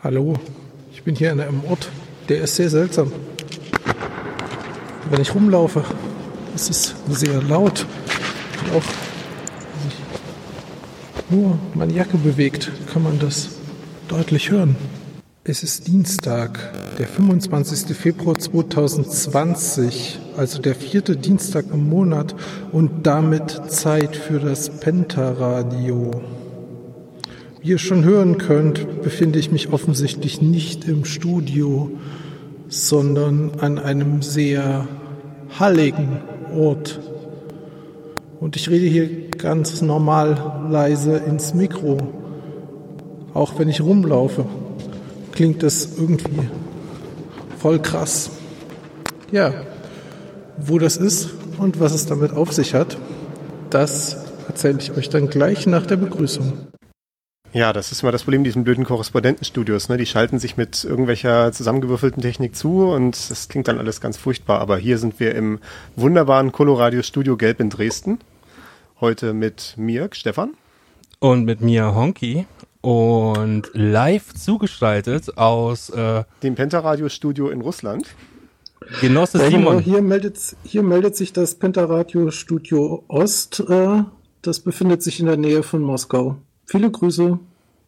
Hallo, ich bin hier an einem Ort, der ist sehr seltsam. Wenn ich rumlaufe, ist es sehr laut. Und auch wenn sich nur meine Jacke bewegt, kann man das deutlich hören. Es ist Dienstag, der 25. Februar 2020, also der 4. Dienstag im Monat und damit Zeit für das Pentaradio. Wie ihr schon hören könnt, befinde ich mich offensichtlich nicht im Studio, sondern an einem sehr halligen Ort. Und ich rede hier ganz normal leise ins Mikro, auch wenn ich rumlaufe. Klingt das irgendwie voll krass. Ja, wo das ist und was es damit auf sich hat, das erzähle ich euch dann gleich nach der Begrüßung. Ja, das ist immer das Problem diesen blöden Korrespondentenstudios, ne? Die schalten sich mit irgendwelcher zusammengewürfelten Technik zu und das klingt dann alles ganz furchtbar. Aber hier sind wir im wunderbaren Coloradio Studio Gelb in Dresden. Heute mit mir, Stefan. Und mit mir, Honky. Und live zugeschaltet aus dem Pentaradio Studio in Russland. Genosse Simon. Hier meldet sich das Pentaradio Studio Ost. Das befindet sich in der Nähe von Moskau. Viele Grüße.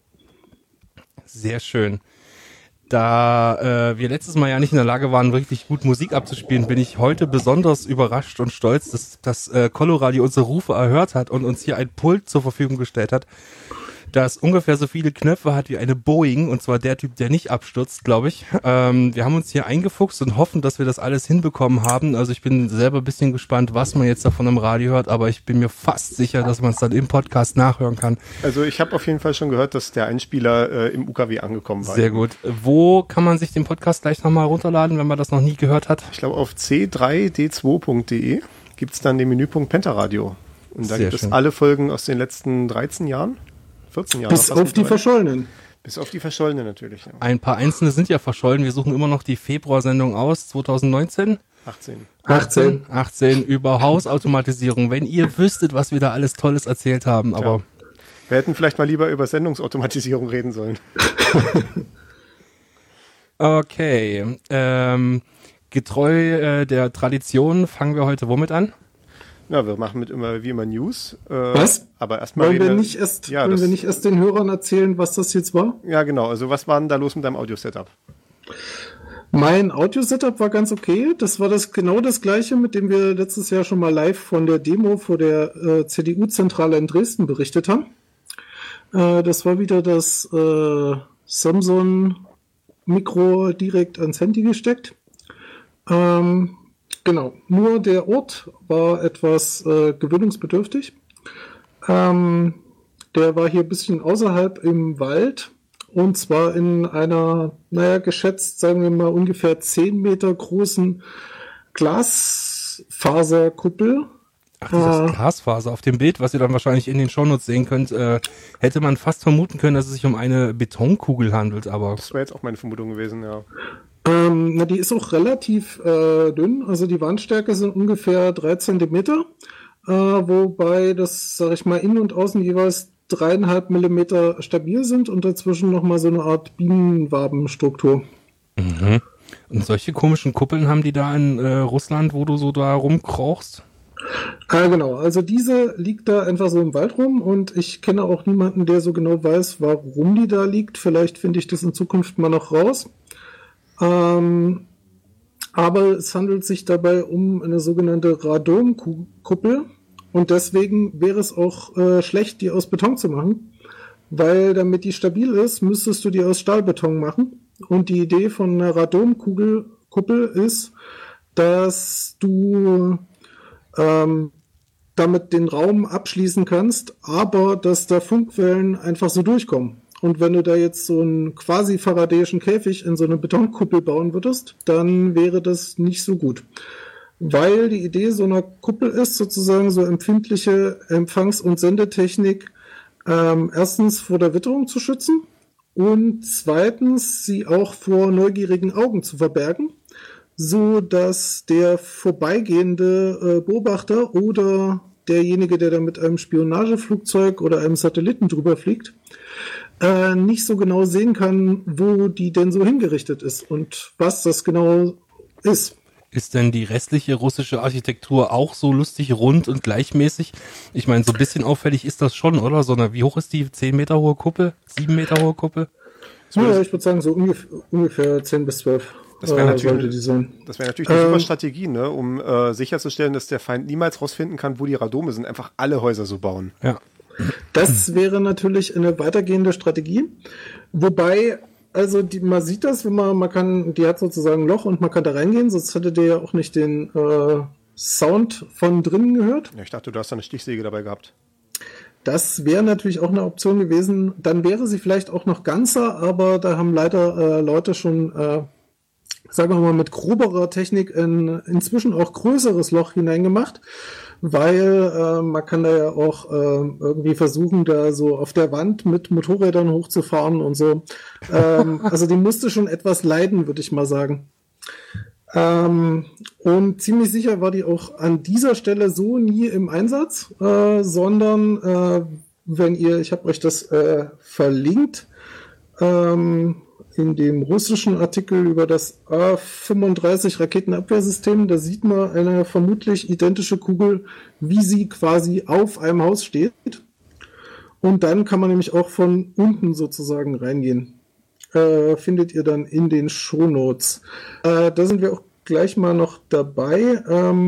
Sehr schön. Da wir letztes Mal ja nicht in der Lage waren, wirklich gut Musik abzuspielen, bin ich heute besonders überrascht und stolz, dass das Coloradio unsere Rufe erhört hat und uns hier ein Pult zur Verfügung gestellt hat, das ungefähr so viele Knöpfe hat wie eine Boeing, und zwar der Typ, der nicht abstürzt, glaube ich. Wir haben uns hier eingefuchst und hoffen, dass wir das alles hinbekommen haben. Also ich bin selber ein bisschen gespannt, was man jetzt davon im Radio hört, aber ich bin mir fast sicher, dass man es dann im Podcast nachhören kann. Also ich habe auf jeden Fall schon gehört, dass der Einspieler im UKW angekommen war. Sehr gut. Wo kann man sich den Podcast gleich nochmal runterladen, wenn man das noch nie gehört hat? Ich glaube auf c3d2.de gibt es dann den Menüpunkt Pentaradio. Und da gibt es alle Folgen aus den letzten 13 Jahren. 14 Jahre. Bis auf die verschollenen. Bis auf die verschollenen natürlich. Ja. Ein paar einzelne sind ja verschollen. Wir suchen immer noch die Februarsendung aus, 2019. 18 über Hausautomatisierung. Wenn ihr wüsstet, was wir da alles Tolles erzählt haben, aber... Ja. Wir hätten vielleicht mal lieber über Sendungsautomatisierung reden sollen. Okay. Getreu der Tradition fangen wir heute womit an? Ja, wir machen wie immer News. Was? Aber erstmal wollen wir nicht erst den Hörern erzählen, was das jetzt war? Ja, genau. Also was war denn da los mit deinem Audio-Setup? Mein Audio-Setup war ganz okay. Das war genau das gleiche, mit dem wir letztes Jahr schon mal live von der Demo vor der CDU-Zentrale in Dresden berichtet haben. Das war wieder das Samsung-Mikro direkt ans Handy gesteckt. Genau, nur der Ort war etwas gewöhnungsbedürftig. Der war hier ein bisschen außerhalb im Wald und zwar in einer, geschätzt, sagen wir mal, ungefähr 10 Meter großen Glasfaserkuppel. Ach, dieses Glasfaser. Auf dem Bild, was ihr dann wahrscheinlich in den Shownotes sehen könnt, hätte man fast vermuten können, dass es sich um eine Betonkugel handelt, aber... Das wäre jetzt auch meine Vermutung gewesen, ja. Die ist auch relativ dünn, also die Wandstärke sind ungefähr 3 Zentimeter, wobei das, sag ich mal, innen und außen jeweils 3,5 Millimeter stabil sind und dazwischen nochmal so eine Art Bienenwabenstruktur. Mhm. Und solche komischen Kuppeln haben die da in Russland, wo du so da rumkrochst? Genau, also diese liegt da einfach so im Wald rum und ich kenne auch niemanden, der so genau weiß, warum die da liegt. Vielleicht finde ich das in Zukunft mal noch raus. Aber es handelt sich dabei um eine sogenannte Radonkuppel und deswegen wäre es auch schlecht, die aus Beton zu machen, weil damit die stabil ist, müsstest du die aus Stahlbeton machen. Und die Idee von einer Radonkuppel ist, dass du damit den Raum abschließen kannst, aber dass da Funkwellen einfach so durchkommen. Und wenn du da jetzt so einen quasi faradäischen Käfig in so eine Betonkuppel bauen würdest, dann wäre das nicht so gut. Weil die Idee so einer Kuppel ist, sozusagen so empfindliche Empfangs- und Sendetechnik erstens vor der Witterung zu schützen und zweitens sie auch vor neugierigen Augen zu verbergen, so dass der vorbeigehende Beobachter oder derjenige, der da mit einem Spionageflugzeug oder einem Satelliten drüber fliegt, nicht so genau sehen kann, wo die denn so hingerichtet ist und was das genau ist. Ist denn die restliche russische Architektur auch so lustig rund und gleichmäßig? Ich meine, so ein bisschen auffällig ist das schon, oder? Wie hoch ist die 10 Meter hohe Kuppel? 7 Meter hohe Kuppel? Ja, ich würde sagen, so ungefähr 10 bis 12 Das wäre natürlich, sollte die sein. Das wäre natürlich eine super Strategie, ne? Um sicherzustellen, dass der Feind niemals rausfinden kann, wo die Radome sind. Einfach alle Häuser so bauen. Ja. Das wäre natürlich eine weitergehende Strategie. Wobei, also man sieht das, wenn man kann, die hat sozusagen ein Loch und man kann da reingehen, sonst hätte der ja auch nicht den Sound von drinnen gehört. Ja, ich dachte, du hast da eine Stichsäge dabei gehabt. Das wäre natürlich auch eine Option gewesen. Dann wäre sie vielleicht auch noch ganzer, aber da haben leider Leute schon, sagen wir mal, mit groberer Technik inzwischen auch größeres Loch hineingemacht, weil man kann da ja auch irgendwie versuchen, da so auf der Wand mit Motorrädern hochzufahren und so. Also die musste schon etwas leiden, würde ich mal sagen. Und ziemlich sicher war die auch an dieser Stelle so nie im Einsatz, sondern ich habe euch das verlinkt, in dem russischen Artikel über das A-35 Raketenabwehrsystem, da sieht man eine vermutlich identische Kugel, wie sie quasi auf einem Haus steht. Und dann kann man nämlich auch von unten sozusagen reingehen. Findet ihr dann in den Shownotes. Da sind wir auch gleich mal noch dabei,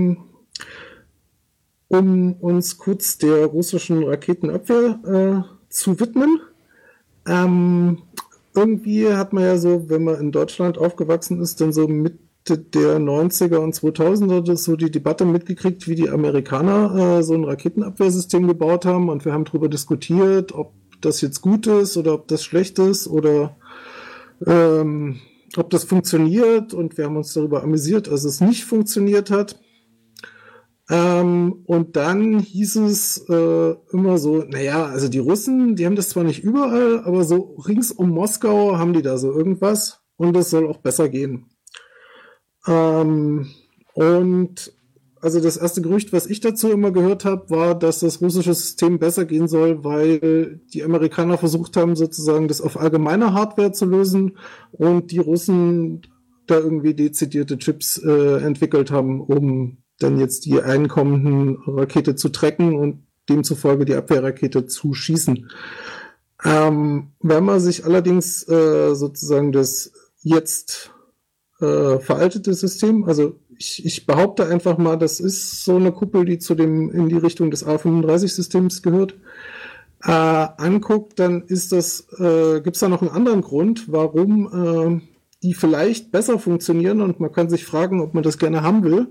um uns kurz der russischen Raketenabwehr zu widmen. Irgendwie hat man ja so, wenn man in Deutschland aufgewachsen ist, dann so Mitte der 90er und 2000er das so die Debatte mitgekriegt, wie die Amerikaner so ein Raketenabwehrsystem gebaut haben, und wir haben darüber diskutiert, ob das jetzt gut ist oder ob das schlecht ist oder ob das funktioniert, und wir haben uns darüber amüsiert, dass es nicht funktioniert hat. Und dann hieß es immer so, naja, also die Russen, die haben das zwar nicht überall, aber so rings um Moskau haben die da so irgendwas, und es soll auch besser gehen. Und also das erste Gerücht, was ich dazu immer gehört habe, war, dass das russische System besser gehen soll, weil die Amerikaner versucht haben, sozusagen das auf allgemeiner Hardware zu lösen, und die Russen da irgendwie dezidierte Chips entwickelt haben, um dann jetzt die einkommenden Rakete zu tracken und demzufolge die Abwehrrakete zu schießen. Wenn man sich allerdings sozusagen das jetzt veraltete System, also ich behaupte einfach mal, das ist so eine Kuppel, die in die Richtung des A-35-Systems gehört, anguckt, dann ist das, gibt's da noch einen anderen Grund, warum die vielleicht besser funktionieren, und man kann sich fragen, ob man das gerne haben will,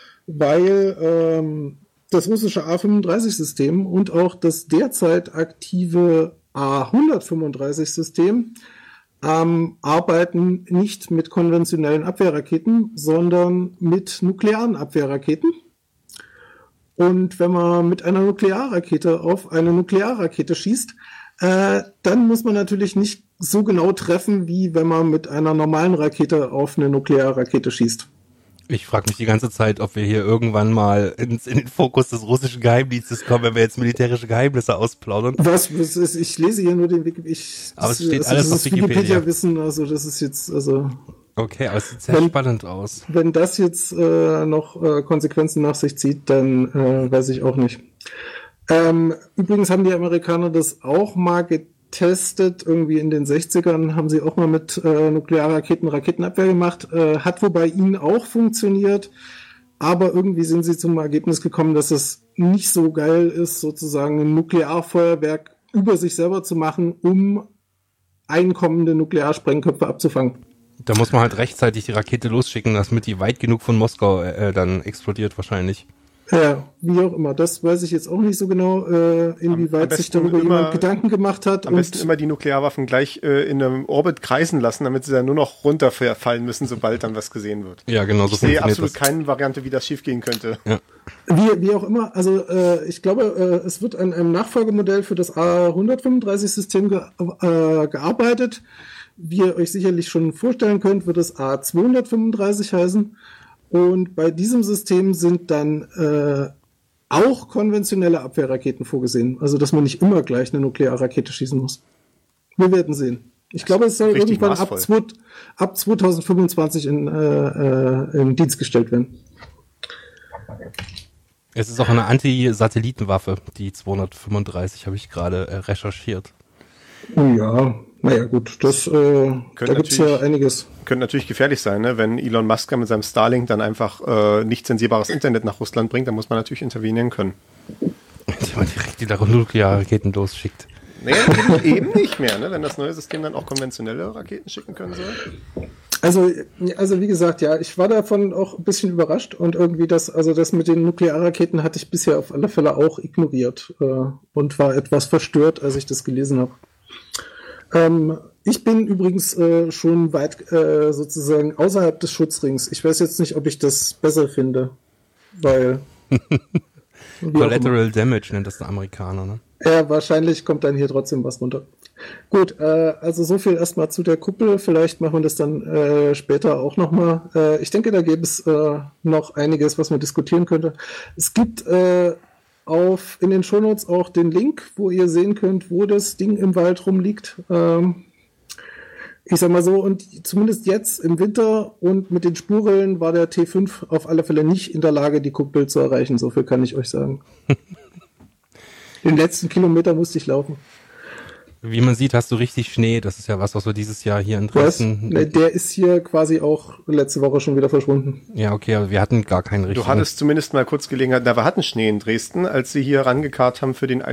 weil das russische A-35-System und auch das derzeit aktive A-135-System arbeiten nicht mit konventionellen Abwehrraketen, sondern mit nuklearen Abwehrraketen. Und wenn man mit einer Nuklearrakete auf eine Nuklearrakete schießt, dann muss man natürlich nicht so genau treffen, wie wenn man mit einer normalen Rakete auf eine Nuklearrakete schießt. Ich frage mich die ganze Zeit, ob wir hier irgendwann mal in den Fokus des russischen Geheimdienstes kommen, wenn wir jetzt militärische Geheimnisse ausplaudern. Ich lese hier nur den Wikipedia. Aber es steht alles auf Wikipedia. Wissen, also das ist jetzt, also. Okay, aber es sieht sehr spannend aus. Wenn das jetzt noch Konsequenzen nach sich zieht, dann weiß ich auch nicht. Übrigens haben die Amerikaner das auch mal getestet, irgendwie in den 60ern haben sie auch mal mit Nuklearraketen Raketenabwehr gemacht, hat wohl bei ihnen auch funktioniert, aber irgendwie sind sie zum Ergebnis gekommen, dass es nicht so geil ist, sozusagen ein Nuklearfeuerwerk über sich selber zu machen, um einkommende Nuklearsprengköpfe abzufangen. Da muss man halt rechtzeitig die Rakete losschicken, damit die weit genug von Moskau dann explodiert wahrscheinlich. Ja, wie auch immer. Das weiß ich jetzt auch nicht so genau, inwieweit sich darüber jemand Gedanken gemacht hat. Am besten immer die Nuklearwaffen gleich in einem Orbit kreisen lassen, damit sie dann nur noch runterfallen müssen, sobald dann was gesehen wird. Ja, genau, so funktioniert das. Ich sehe absolut keine Variante, wie das schiefgehen könnte. Ja. Wie auch immer, also ich glaube, es wird an einem Nachfolgemodell für das A-135-System gearbeitet. Wie ihr euch sicherlich schon vorstellen könnt, wird es A-235 heißen. Und bei diesem System sind dann auch konventionelle Abwehrraketen vorgesehen. Also, dass man nicht immer gleich eine Nuklearrakete schießen muss. Wir werden sehen. Ich glaube, es soll irgendwann ab 2025 in Dienst gestellt werden. Es ist auch eine Anti-Satellitenwaffe, die 235, habe ich gerade recherchiert. Ja, naja gut, da gibt es ja einiges. Könnte natürlich gefährlich sein, ne? Wenn Elon Musk mit seinem Starlink dann einfach nicht zensierbares Internet nach Russland bringt, dann muss man natürlich intervenieren können. Indem man direkt die Nuklearraketen losschickt. Nee, eben nicht mehr, ne? Wenn das neue System dann auch konventionelle Raketen schicken können soll. Also wie gesagt, ja, ich war davon auch ein bisschen überrascht und irgendwie das mit den Nuklearraketen hatte ich bisher auf alle Fälle auch ignoriert und war etwas verstört, als ich das gelesen habe. Ich bin übrigens schon weit sozusagen außerhalb des Schutzrings. Ich weiß jetzt nicht, ob ich das besser finde, weil Collateral Damage nennt das der Amerikaner, ne? Ja, wahrscheinlich kommt dann hier trotzdem was runter. Gut, also so viel erstmal zu der Kuppel. Vielleicht machen wir das dann später auch nochmal. Ich denke, da gäbe es noch einiges, was man diskutieren könnte. Es gibt in den Shownotes auch den Link, wo ihr sehen könnt, wo das Ding im Wald rumliegt. Ich sag mal so, und zumindest jetzt im Winter und mit den Spurrillen war der T5 auf alle Fälle nicht in der Lage, die Kuppel zu erreichen. So viel kann ich euch sagen. Den letzten Kilometer musste ich laufen. Wie man sieht, hast du richtig Schnee. Das ist ja was wir dieses Jahr hier in Dresden... Der ist hier quasi auch letzte Woche schon wieder verschwunden. Ja, okay, aber wir hatten gar keinen richtigen... Du hattest zumindest mal kurz Gelegenheit, wir hatten Schnee in Dresden, als sie hier rangekarrt haben für den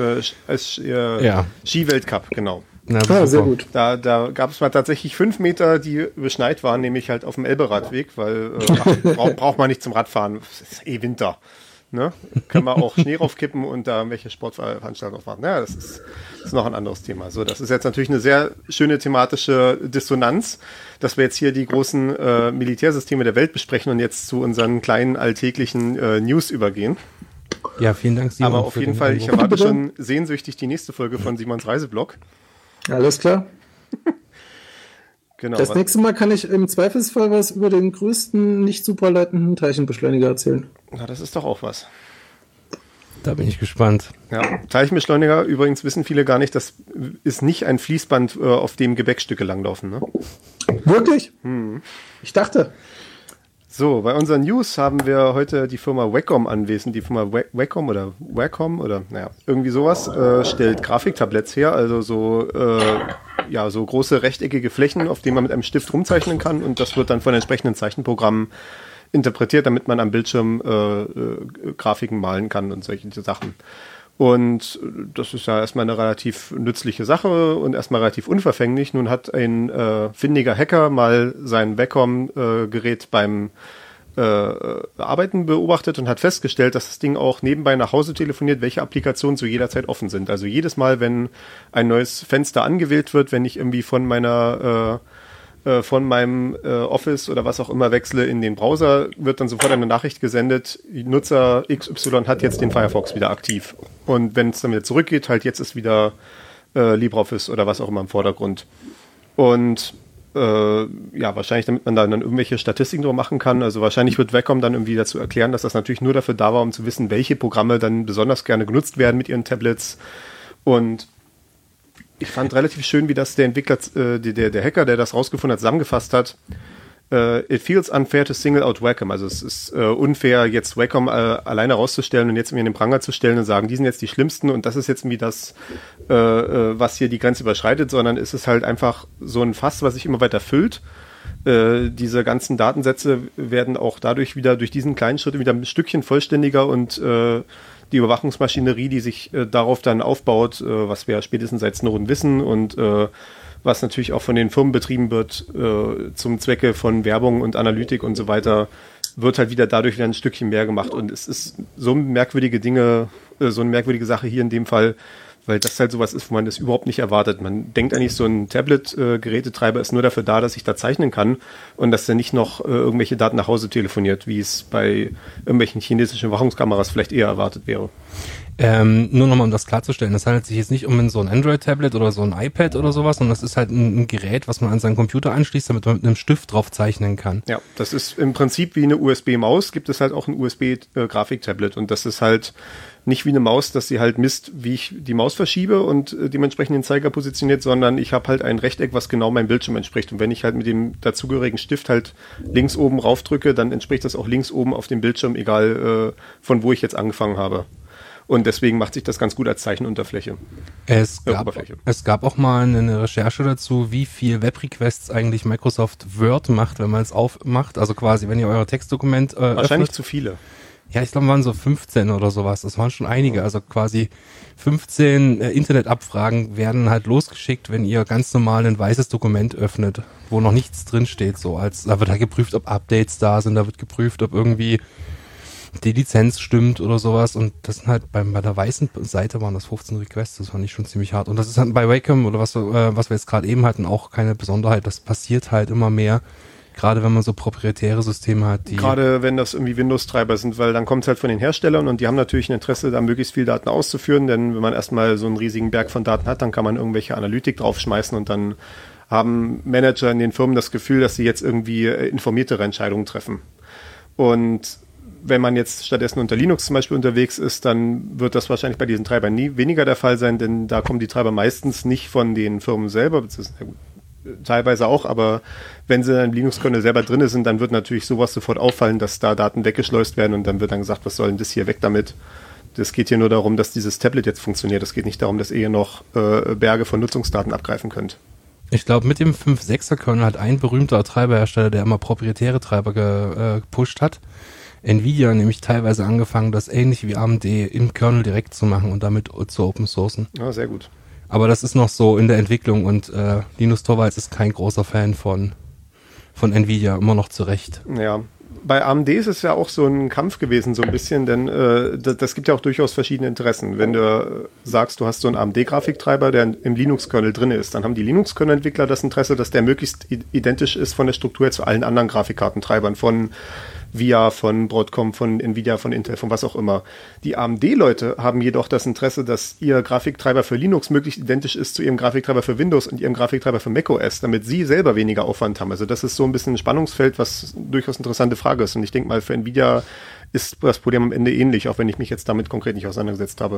Ski-Weltcup, genau. Na, sehr gut. Da gab es mal tatsächlich 5 Meter, die beschneit waren, nämlich halt auf dem Elberadweg, weil braucht man nicht zum Radfahren, es ist eh Winter. Ne? Können wir auch Schnee raufkippen und da welche Sportveranstaltungen machen. Naja, das ist noch ein anderes Thema. So, das ist jetzt natürlich eine sehr schöne thematische Dissonanz, dass wir jetzt hier die großen Militärsysteme der Welt besprechen und jetzt zu unseren kleinen alltäglichen News übergehen. Ja, vielen Dank, Simon. Aber auf jeden Fall, ich erwarte schon sehnsüchtig die nächste Folge von Simons Reiseblog. Alles klar. Genau. Das nächste Mal kann ich im Zweifelsfall was über den größten, nicht superleitenden Teilchenbeschleuniger erzählen. Na, das ist doch auch was. Da bin ich gespannt. Ja, Teilchenbeschleuniger, übrigens wissen viele gar nicht, das ist nicht ein Fließband, auf dem Gebäckstücke langlaufen. Ne? Wirklich? Ich dachte. So, bei unseren News haben wir heute die Firma Wacom anwesend. Die Firma Wacom oder naja, irgendwie sowas, stellt Grafiktabletts her, also so große rechteckige Flächen, auf denen man mit einem Stift rumzeichnen kann und das wird dann von entsprechenden Zeichenprogrammen interpretiert, damit man am Bildschirm Grafiken malen kann und solche Sachen. Und das ist ja erstmal eine relativ nützliche Sache und erstmal relativ unverfänglich. Nun hat ein findiger Hacker mal sein Wacom-Gerät beim Arbeiten beobachtet und hat festgestellt, dass das Ding auch nebenbei nach Hause telefoniert, welche Applikationen zu jeder Zeit offen sind. Also jedes Mal, wenn ein neues Fenster angewählt wird, wenn ich irgendwie von meinem Office oder was auch immer wechsle in den Browser, wird dann sofort eine Nachricht gesendet, Nutzer XY hat jetzt den Firefox wieder aktiv. Und wenn es dann wieder zurückgeht, halt jetzt ist wieder LibreOffice oder was auch immer im Vordergrund. Und wahrscheinlich, damit man dann irgendwelche Statistiken drüber machen kann. Also wahrscheinlich wird Wacom dann irgendwie dazu erklären, dass das natürlich nur dafür da war, um zu wissen, welche Programme dann besonders gerne genutzt werden mit ihren Tablets. Und ich fand relativ schön, wie das der Entwickler, der Hacker, der das rausgefunden hat, zusammengefasst hat. It feels unfair to single out Wacom. Also es ist unfair, jetzt Wacom alleine rauszustellen und jetzt mir in den Pranger zu stellen und sagen, die sind jetzt die Schlimmsten und das ist jetzt irgendwie das, was hier die Grenze überschreitet, sondern es ist halt einfach so ein Fass, was sich immer weiter füllt. Diese ganzen Datensätze werden auch dadurch wieder durch diesen kleinen Schritt wieder ein Stückchen vollständiger und die Überwachungsmaschinerie, die sich darauf dann aufbaut, was wir spätestens seit Snowden wissen und was natürlich auch von den Firmen betrieben wird zum Zwecke von Werbung und Analytik und so weiter, wird halt wieder dadurch wieder ein Stückchen mehr gemacht. Und es ist so merkwürdige Dinge, so eine merkwürdige Sache hier in dem Fall, weil das halt sowas ist, wo man das überhaupt nicht erwartet. Man denkt eigentlich, so ein Tablet-Gerätetreiber ist nur dafür da, dass ich da zeichnen kann und dass er nicht noch irgendwelche Daten nach Hause telefoniert, wie es bei irgendwelchen chinesischen Überwachungskameras vielleicht eher erwartet wäre. Nur nochmal, um das klarzustellen, das handelt sich jetzt nicht um so ein Android-Tablet oder so ein iPad oder sowas, sondern das ist halt ein Gerät, was man an seinen Computer anschließt, damit man mit einem Stift drauf zeichnen kann. Ja, das ist im Prinzip wie eine USB-Maus, gibt es halt auch ein USB-Grafiktablet und das ist halt nicht wie eine Maus, dass sie halt misst, wie ich die Maus verschiebe und dementsprechend den Zeiger positioniert, sondern ich habe halt ein Rechteck, was genau meinem Bildschirm entspricht. Und wenn ich halt mit dem dazugehörigen Stift halt links oben raufdrücke, dann entspricht das auch links oben auf dem Bildschirm, egal von wo ich jetzt angefangen habe. Und deswegen macht sich das ganz gut als Zeichenunterfläche. Es gab auch mal eine Recherche dazu, wie viel Web-Requests eigentlich Microsoft Word macht, wenn man es aufmacht. Also quasi, wenn ihr euer Textdokument wahrscheinlich öffnet. zu viele. Ja, ich glaube, waren so 15 oder sowas. Das waren schon einige. Also quasi 15 Internetabfragen werden halt losgeschickt, wenn ihr ganz normal ein weißes Dokument öffnet, wo noch nichts drinsteht. Da wird halt geprüft, ob Updates da sind, da wird geprüft, ob irgendwie die Lizenz stimmt oder sowas. Und das sind halt bei der weißen Seite waren das 15 Requests. Das fand ich schon ziemlich hart. Und das ist halt bei Wacom oder was wir jetzt gerade eben hatten, auch keine Besonderheit. Das passiert halt immer mehr. Gerade wenn man so proprietäre Systeme hat, die... Gerade wenn das irgendwie Windows-Treiber sind, weil dann kommt es halt von den Herstellern und die haben natürlich ein Interesse, da möglichst viel Daten auszuführen, denn wenn man erstmal so einen riesigen Berg von Daten hat, dann kann man irgendwelche Analytik draufschmeißen und dann haben Manager in den Firmen das Gefühl, dass sie jetzt irgendwie informiertere Entscheidungen treffen. Und wenn man jetzt stattdessen unter Linux zum Beispiel unterwegs ist, dann wird das wahrscheinlich bei diesen Treibern nie weniger der Fall sein, denn da kommen die Treiber meistens nicht von den Firmen selber, beziehungsweise teilweise auch, aber wenn sie in einem Linux-Kernel selber drin sind, dann wird natürlich sowas sofort auffallen, dass da Daten weggeschleust werden und dann wird dann gesagt, was soll denn das hier weg damit? Das geht hier nur darum, dass dieses Tablet jetzt funktioniert. Es geht nicht darum, dass ihr noch Berge von Nutzungsdaten abgreifen könnt. Ich glaube, mit dem 5.6er-Kernel hat ein berühmter Treiberhersteller, der immer proprietäre Treiber gepusht hat, Nvidia nämlich teilweise angefangen, das ähnlich wie AMD im Kernel direkt zu machen und damit zu open sourcen. Ja, sehr gut. Aber das ist noch so in der Entwicklung und Linus Torvalds ist kein großer Fan von Nvidia, immer noch zu Recht. Ja, bei AMD ist es ja auch so ein Kampf gewesen, so ein bisschen, denn das gibt ja auch durchaus verschiedene Interessen. Wenn du sagst, du hast so einen AMD-Grafiktreiber, der im Linux-Kernel drin ist, dann haben die Linux-Kernel-Entwickler das Interesse, dass der möglichst identisch ist von der Struktur zu allen anderen Grafikkartentreibern, von VIA, von Broadcom, von Nvidia, von Intel, von was auch immer. Die AMD-Leute haben jedoch das Interesse, dass ihr Grafiktreiber für Linux möglichst identisch ist zu ihrem Grafiktreiber für Windows und ihrem Grafiktreiber für macOS, damit sie selber weniger Aufwand haben. Also das ist so ein bisschen ein Spannungsfeld, was durchaus eine interessante Frage ist. Und ich denke mal, für Nvidia ist das Problem am Ende ähnlich, auch wenn ich mich jetzt damit konkret nicht auseinandergesetzt habe.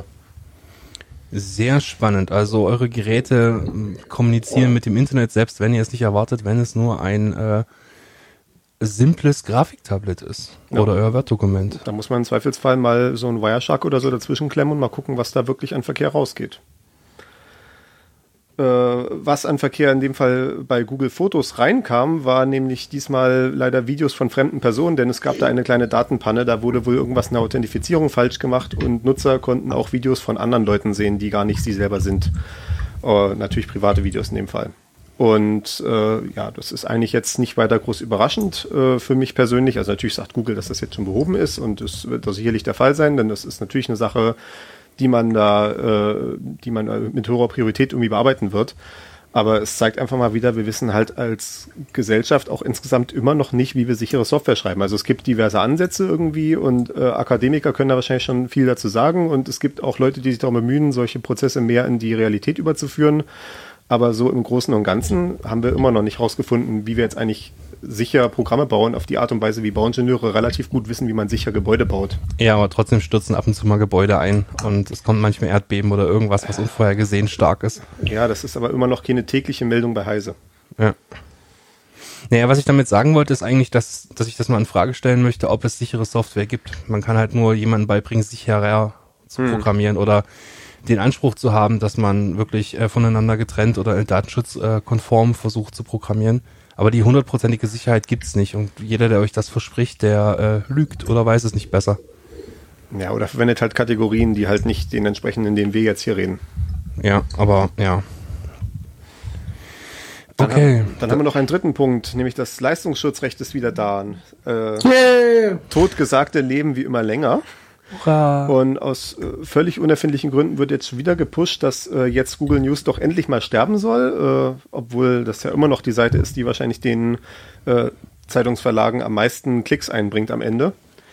Sehr spannend. Also eure Geräte kommunizieren mit dem Internet, selbst wenn ihr es nicht erwartet, wenn es nur ein simples Grafiktablet ist oder euer Word-Dokument. Da muss man im Zweifelsfall mal so ein Wireshark oder so dazwischen klemmen und mal gucken, was da wirklich an Verkehr rausgeht. Was an Verkehr in dem Fall bei Google Fotos reinkam, war nämlich diesmal leider Videos von fremden Personen, denn es gab da eine kleine Datenpanne, da wurde wohl irgendwas in der Authentifizierung falsch gemacht und Nutzer konnten auch Videos von anderen Leuten sehen, die gar nicht sie selber sind. Natürlich private Videos in dem Fall. Und das ist eigentlich jetzt nicht weiter groß überraschend für mich persönlich. Also natürlich sagt Google, dass das jetzt schon behoben ist und das wird sicherlich der Fall sein, denn das ist natürlich eine Sache, die man mit hoher Priorität irgendwie bearbeiten wird. Aber es zeigt einfach mal wieder, wir wissen halt als Gesellschaft auch insgesamt immer noch nicht, wie wir sichere Software schreiben. Also es gibt diverse Ansätze irgendwie und Akademiker können da wahrscheinlich schon viel dazu sagen und es gibt auch Leute, die sich darum bemühen, solche Prozesse mehr in die Realität überzuführen. Aber so im Großen und Ganzen haben wir immer noch nicht rausgefunden, wie wir jetzt eigentlich sicher Programme bauen, auf die Art und Weise, wie Bauingenieure relativ gut wissen, wie man sicher Gebäude baut. Ja, aber trotzdem stürzen ab und zu mal Gebäude ein und es kommt manchmal Erdbeben oder irgendwas, was unvorhergesehen stark ist. Ja, das ist aber immer noch keine tägliche Meldung bei Heise. Ja. Naja, was ich damit sagen wollte, ist eigentlich, dass ich das mal in Frage stellen möchte, ob es sichere Software gibt. Man kann halt nur jemandem beibringen, sicherer zu programmieren oder den Anspruch zu haben, dass man wirklich voneinander getrennt oder datenschutzkonform versucht zu programmieren. Aber die 100%ige Sicherheit gibt's nicht. Und jeder, der euch das verspricht, der lügt oder weiß es nicht besser. Ja, oder verwendet halt Kategorien, die halt nicht den entsprechen, in denen wir jetzt hier reden. Ja, aber ja. Okay. Dann haben wir noch einen dritten Punkt, nämlich das Leistungsschutzrecht ist wieder da. Totgesagte leben wie immer länger. Hurra. Und aus völlig unerfindlichen Gründen wird jetzt schon wieder gepusht, dass jetzt Google News doch endlich mal sterben soll, obwohl das ja immer noch die Seite ist, die wahrscheinlich den Zeitungsverlagen am meisten Klicks einbringt am Ende.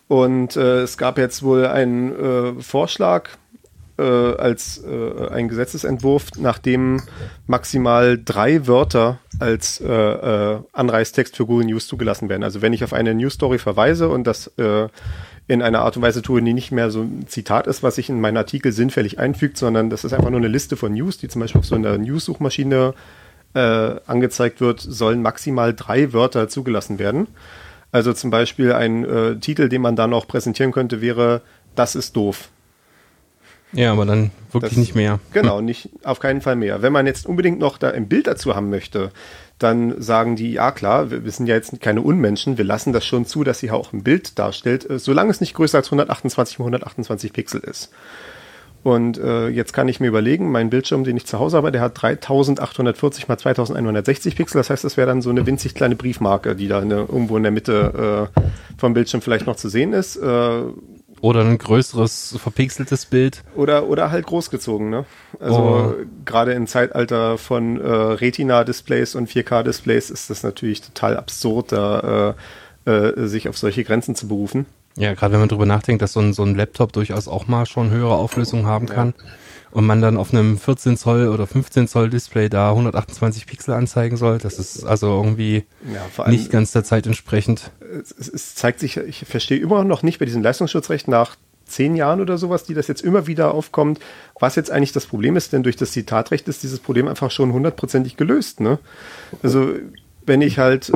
Und es gab jetzt wohl einen Vorschlag als ein Gesetzesentwurf, nachdem maximal 3 Wörter als Anreißtext für Google News zugelassen werden. Also wenn ich auf eine News-Story verweise und das in einer Art und Weise tue, die nicht mehr so ein Zitat ist, was sich in meinen Artikel sinnfällig einfügt, sondern das ist einfach nur eine Liste von News, die zum Beispiel auf so einer News-Suchmaschine angezeigt wird, sollen maximal 3 Wörter zugelassen werden. Also zum Beispiel ein Titel, den man dann noch präsentieren könnte, wäre "Das ist doof". Ja, aber dann wirklich nicht mehr. Genau, nicht, auf keinen Fall mehr. Wenn man jetzt unbedingt noch da ein Bild dazu haben möchte, dann sagen die, ja klar, wir sind ja jetzt keine Unmenschen, wir lassen das schon zu, dass sie auch ein Bild darstellt, solange es nicht größer als 128 x 128 Pixel ist. Und jetzt kann ich mir überlegen, mein Bildschirm, den ich zu Hause habe, der hat 3840 x 2160 Pixel. Das heißt, das wäre dann so eine winzig kleine Briefmarke, die da irgendwo in der Mitte vom Bildschirm vielleicht noch zu sehen ist. Oder ein größeres, verpixeltes Bild. Oder halt großgezogen, ne? Also gerade im Zeitalter von Retina-Displays und 4K-Displays ist das natürlich total absurd, da sich auf solche Grenzen zu berufen. Ja, gerade wenn man drüber nachdenkt, dass so ein Laptop durchaus auch mal schon höhere Auflösung haben kann und man dann auf einem 14 Zoll oder 15 Zoll Display da 128 Pixel anzeigen soll, das ist also irgendwie vor allem, nicht ganz der Zeit entsprechend. Es zeigt sich, ich verstehe immer noch nicht bei diesem Leistungsschutzrecht nach 10 Jahren oder sowas, die das jetzt immer wieder aufkommt, was jetzt eigentlich das Problem ist, denn durch das Zitatrecht ist dieses Problem einfach schon 100%ig gelöst, ne? Also wenn ich halt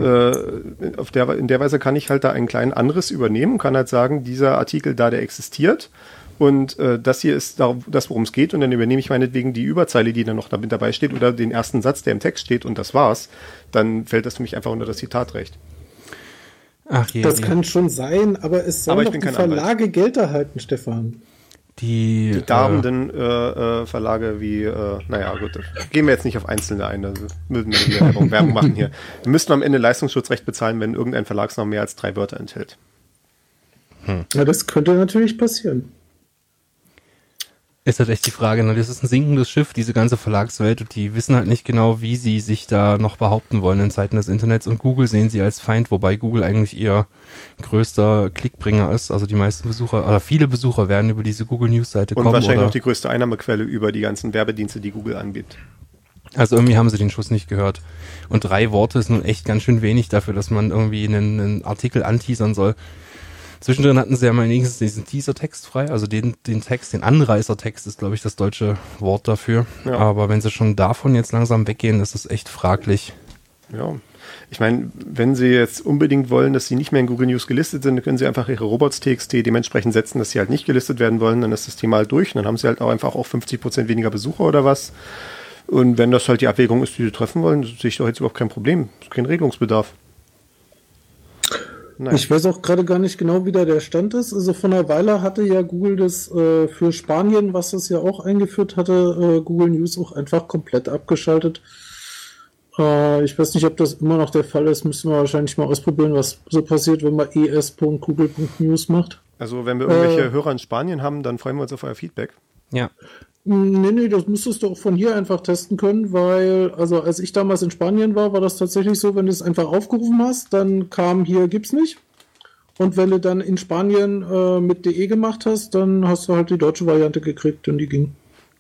in der Weise kann ich halt da einen kleinen Anriss übernehmen, kann halt sagen, dieser Artikel da, der existiert und das hier ist das, worum es geht, und dann übernehme ich meinetwegen die Überzeile, die dann noch damit dabei steht, oder den ersten Satz, der im Text steht, und das war's, dann fällt das für mich einfach unter das Zitatrecht. Ach je, das kann schon sein, aber es sollen doch die Verlage Anwalt. Geld erhalten, Stefan. Die darbenden Verlage wie, naja gut, gehen wir jetzt nicht auf Einzelne ein, also müssen wir Werbung machen hier. Wir müssten am Ende Leistungsschutzrecht bezahlen, wenn irgendein Verlagsname mehr als 3 Wörter enthält. Ja, das könnte natürlich passieren. Ist halt echt die Frage, ne? Das ist ein sinkendes Schiff, diese ganze Verlagswelt, und die wissen halt nicht genau, wie sie sich da noch behaupten wollen in Zeiten des Internets, und Google sehen sie als Feind, wobei Google eigentlich ihr größter Klickbringer ist. Also die meisten Besucher, oder viele Besucher werden über diese Google News Seite kommen. Und wahrscheinlich auch die größte Einnahmequelle über die ganzen Werbedienste, die Google anbietet. Also irgendwie haben sie den Schuss nicht gehört. Und 3 Worte ist nun echt ganz schön wenig dafür, dass man irgendwie einen Artikel anteasern soll. Zwischendrin hatten sie ja mal wenigstens diesen Teaser-Text frei, also den Text, den Anreißer-Text ist, glaube ich, das deutsche Wort dafür. Ja. Aber wenn sie schon davon jetzt langsam weggehen, ist das echt fraglich. Ja, ich meine, wenn sie jetzt unbedingt wollen, dass sie nicht mehr in Google News gelistet sind, dann können sie einfach ihre Robots.txt dementsprechend setzen, dass sie halt nicht gelistet werden wollen, dann ist das Thema halt durch, und dann haben sie halt auch einfach auch 50% weniger Besucher oder was. Und wenn das halt die Abwägung ist, die sie treffen wollen, sehe ich doch jetzt überhaupt kein Problem. Kein Regelungsbedarf. Nein. Ich weiß auch gerade gar nicht genau, wie da der Stand ist. Also vor einer Weile hatte ja Google das für Spanien, was das ja auch eingeführt hatte, Google News auch einfach komplett abgeschaltet. Ich weiß nicht, ob das immer noch der Fall ist. Müssen wir wahrscheinlich mal ausprobieren, was so passiert, wenn man es.google.news macht. Also wenn wir irgendwelche Hörer in Spanien haben, dann freuen wir uns auf euer Feedback. Ja. Nee, das müsstest du auch von hier einfach testen können, weil, also als ich damals in Spanien war das tatsächlich so, wenn du es einfach aufgerufen hast, dann kam hier gibt's nicht. Und wenn du dann in Spanien mit DE gemacht hast, dann hast du halt die deutsche Variante gekriegt und die ging.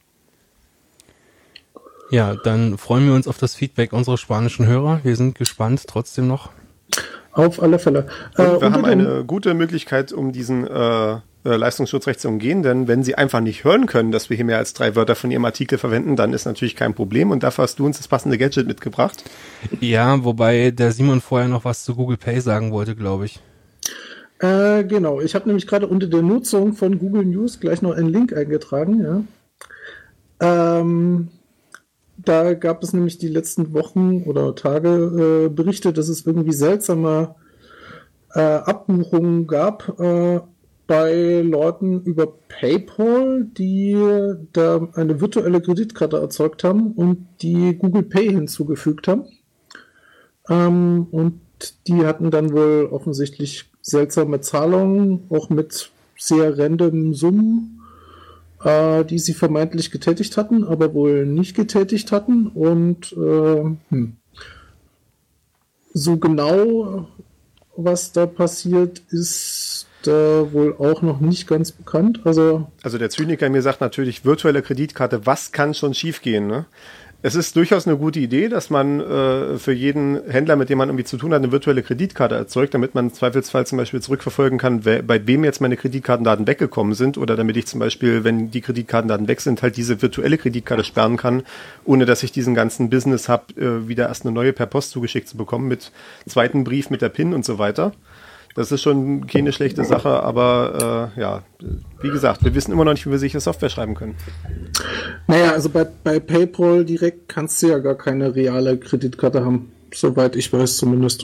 Ja, dann freuen wir uns auf das Feedback unserer spanischen Hörer. Wir sind gespannt trotzdem noch. Auf alle Fälle. Und wir haben eine gute Möglichkeit, um diesen Leistungsschutzrecht zu umgehen, denn wenn sie einfach nicht hören können, dass wir hier mehr als 3 Wörter von ihrem Artikel verwenden, dann ist natürlich kein Problem, und dafür hast du uns das passende Gadget mitgebracht. Ja, wobei der Simon vorher noch was zu Google Pay sagen wollte, glaube ich. Genau, ich habe nämlich gerade unter der Nutzung von Google News gleich noch einen Link eingetragen, ja. Da gab es nämlich die letzten Wochen oder Tage Berichte, dass es irgendwie seltsame Abbuchungen gab bei Leuten über PayPal, die da eine virtuelle Kreditkarte erzeugt haben und die Google Pay hinzugefügt haben. Und die hatten dann wohl offensichtlich seltsame Zahlungen, auch mit sehr random Summen, die sie vermeintlich getätigt hatten, aber wohl nicht getätigt hatten. Und so genau was da passiert, ist wohl auch noch nicht ganz bekannt. Also der Zyniker in mir sagt natürlich, virtuelle Kreditkarte, was kann schon schiefgehen, ne? Es ist durchaus eine gute Idee, dass man für jeden Händler, mit dem man irgendwie zu tun hat, eine virtuelle Kreditkarte erzeugt, damit man im Zweifelsfall zum Beispiel zurückverfolgen kann, bei wem jetzt meine Kreditkartendaten weggekommen sind, oder damit ich zum Beispiel, wenn die Kreditkartendaten weg sind, halt diese virtuelle Kreditkarte sperren kann, ohne dass ich diesen ganzen Business habe, wieder erst eine neue per Post zugeschickt zu bekommen, mit zweiten Brief mit der PIN und so weiter. Das ist schon keine schlechte Sache, aber wie gesagt, wir wissen immer noch nicht, wie wir sichere Software schreiben können. Naja, also bei PayPal direkt kannst du ja gar keine reale Kreditkarte haben, soweit ich weiß zumindest.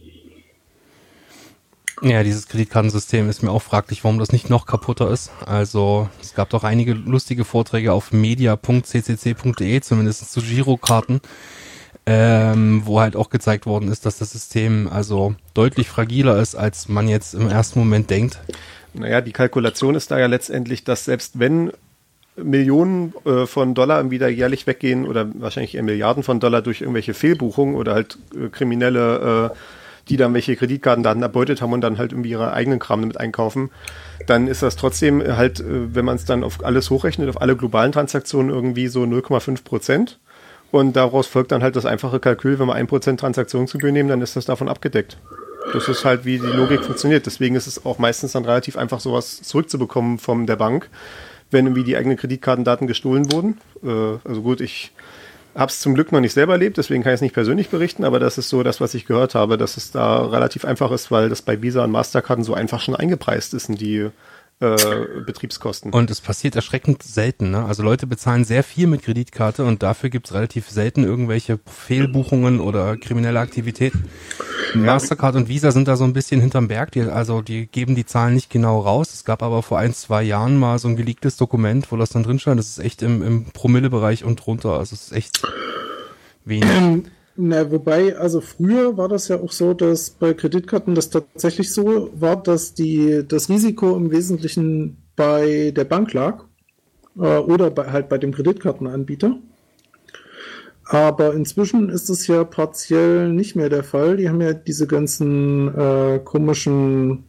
Ja, dieses Kreditkartensystem ist mir auch fraglich, warum das nicht noch kaputter ist. Also es gab doch einige lustige Vorträge auf media.ccc.de, zumindest zu Girokarten, wo halt auch gezeigt worden ist, dass das System also deutlich fragiler ist, als man jetzt im ersten Moment denkt. Naja, die Kalkulation ist da ja letztendlich, dass selbst wenn Millionen von Dollar wieder jährlich weggehen oder wahrscheinlich eher Milliarden von Dollar durch irgendwelche Fehlbuchungen oder halt Kriminelle, die dann welche Kreditkartendaten erbeutet haben und dann halt irgendwie ihre eigenen Kram damit einkaufen, dann ist das trotzdem halt, wenn man es dann auf alles hochrechnet, auf alle globalen Transaktionen irgendwie so 0,5%. Und daraus folgt dann halt das einfache Kalkül, wenn wir 1% Transaktionsgebühr nehmen, dann ist das davon abgedeckt. Das ist halt, wie die Logik funktioniert. Deswegen ist es auch meistens dann relativ einfach, sowas zurückzubekommen von der Bank, wenn irgendwie die eigenen Kreditkartendaten gestohlen wurden. Also gut, ich habe es zum Glück noch nicht selber erlebt, deswegen kann ich es nicht persönlich berichten, aber das ist so das, was ich gehört habe, dass es da relativ einfach ist, weil das bei Visa und Masterkarten so einfach schon eingepreist ist in die Betriebskosten. Und es passiert erschreckend selten, ne? Also Leute bezahlen sehr viel mit Kreditkarte und dafür gibt's relativ selten irgendwelche Fehlbuchungen oder kriminelle Aktivitäten. Mastercard und Visa sind da so ein bisschen hinterm Berg, die geben die Zahlen nicht genau raus. Es gab aber vor 1-2 Jahren mal so ein geleaktes Dokument, wo das dann drin stand. Das ist echt im Promillebereich und drunter. Also es ist echt wenig. Wobei, also früher war das ja auch so, dass bei Kreditkarten das tatsächlich so war, dass das Risiko im Wesentlichen bei der Bank lag oder bei dem Kreditkartenanbieter. Aber inzwischen ist es ja partiell nicht mehr der Fall. Die haben ja diese ganzen komischen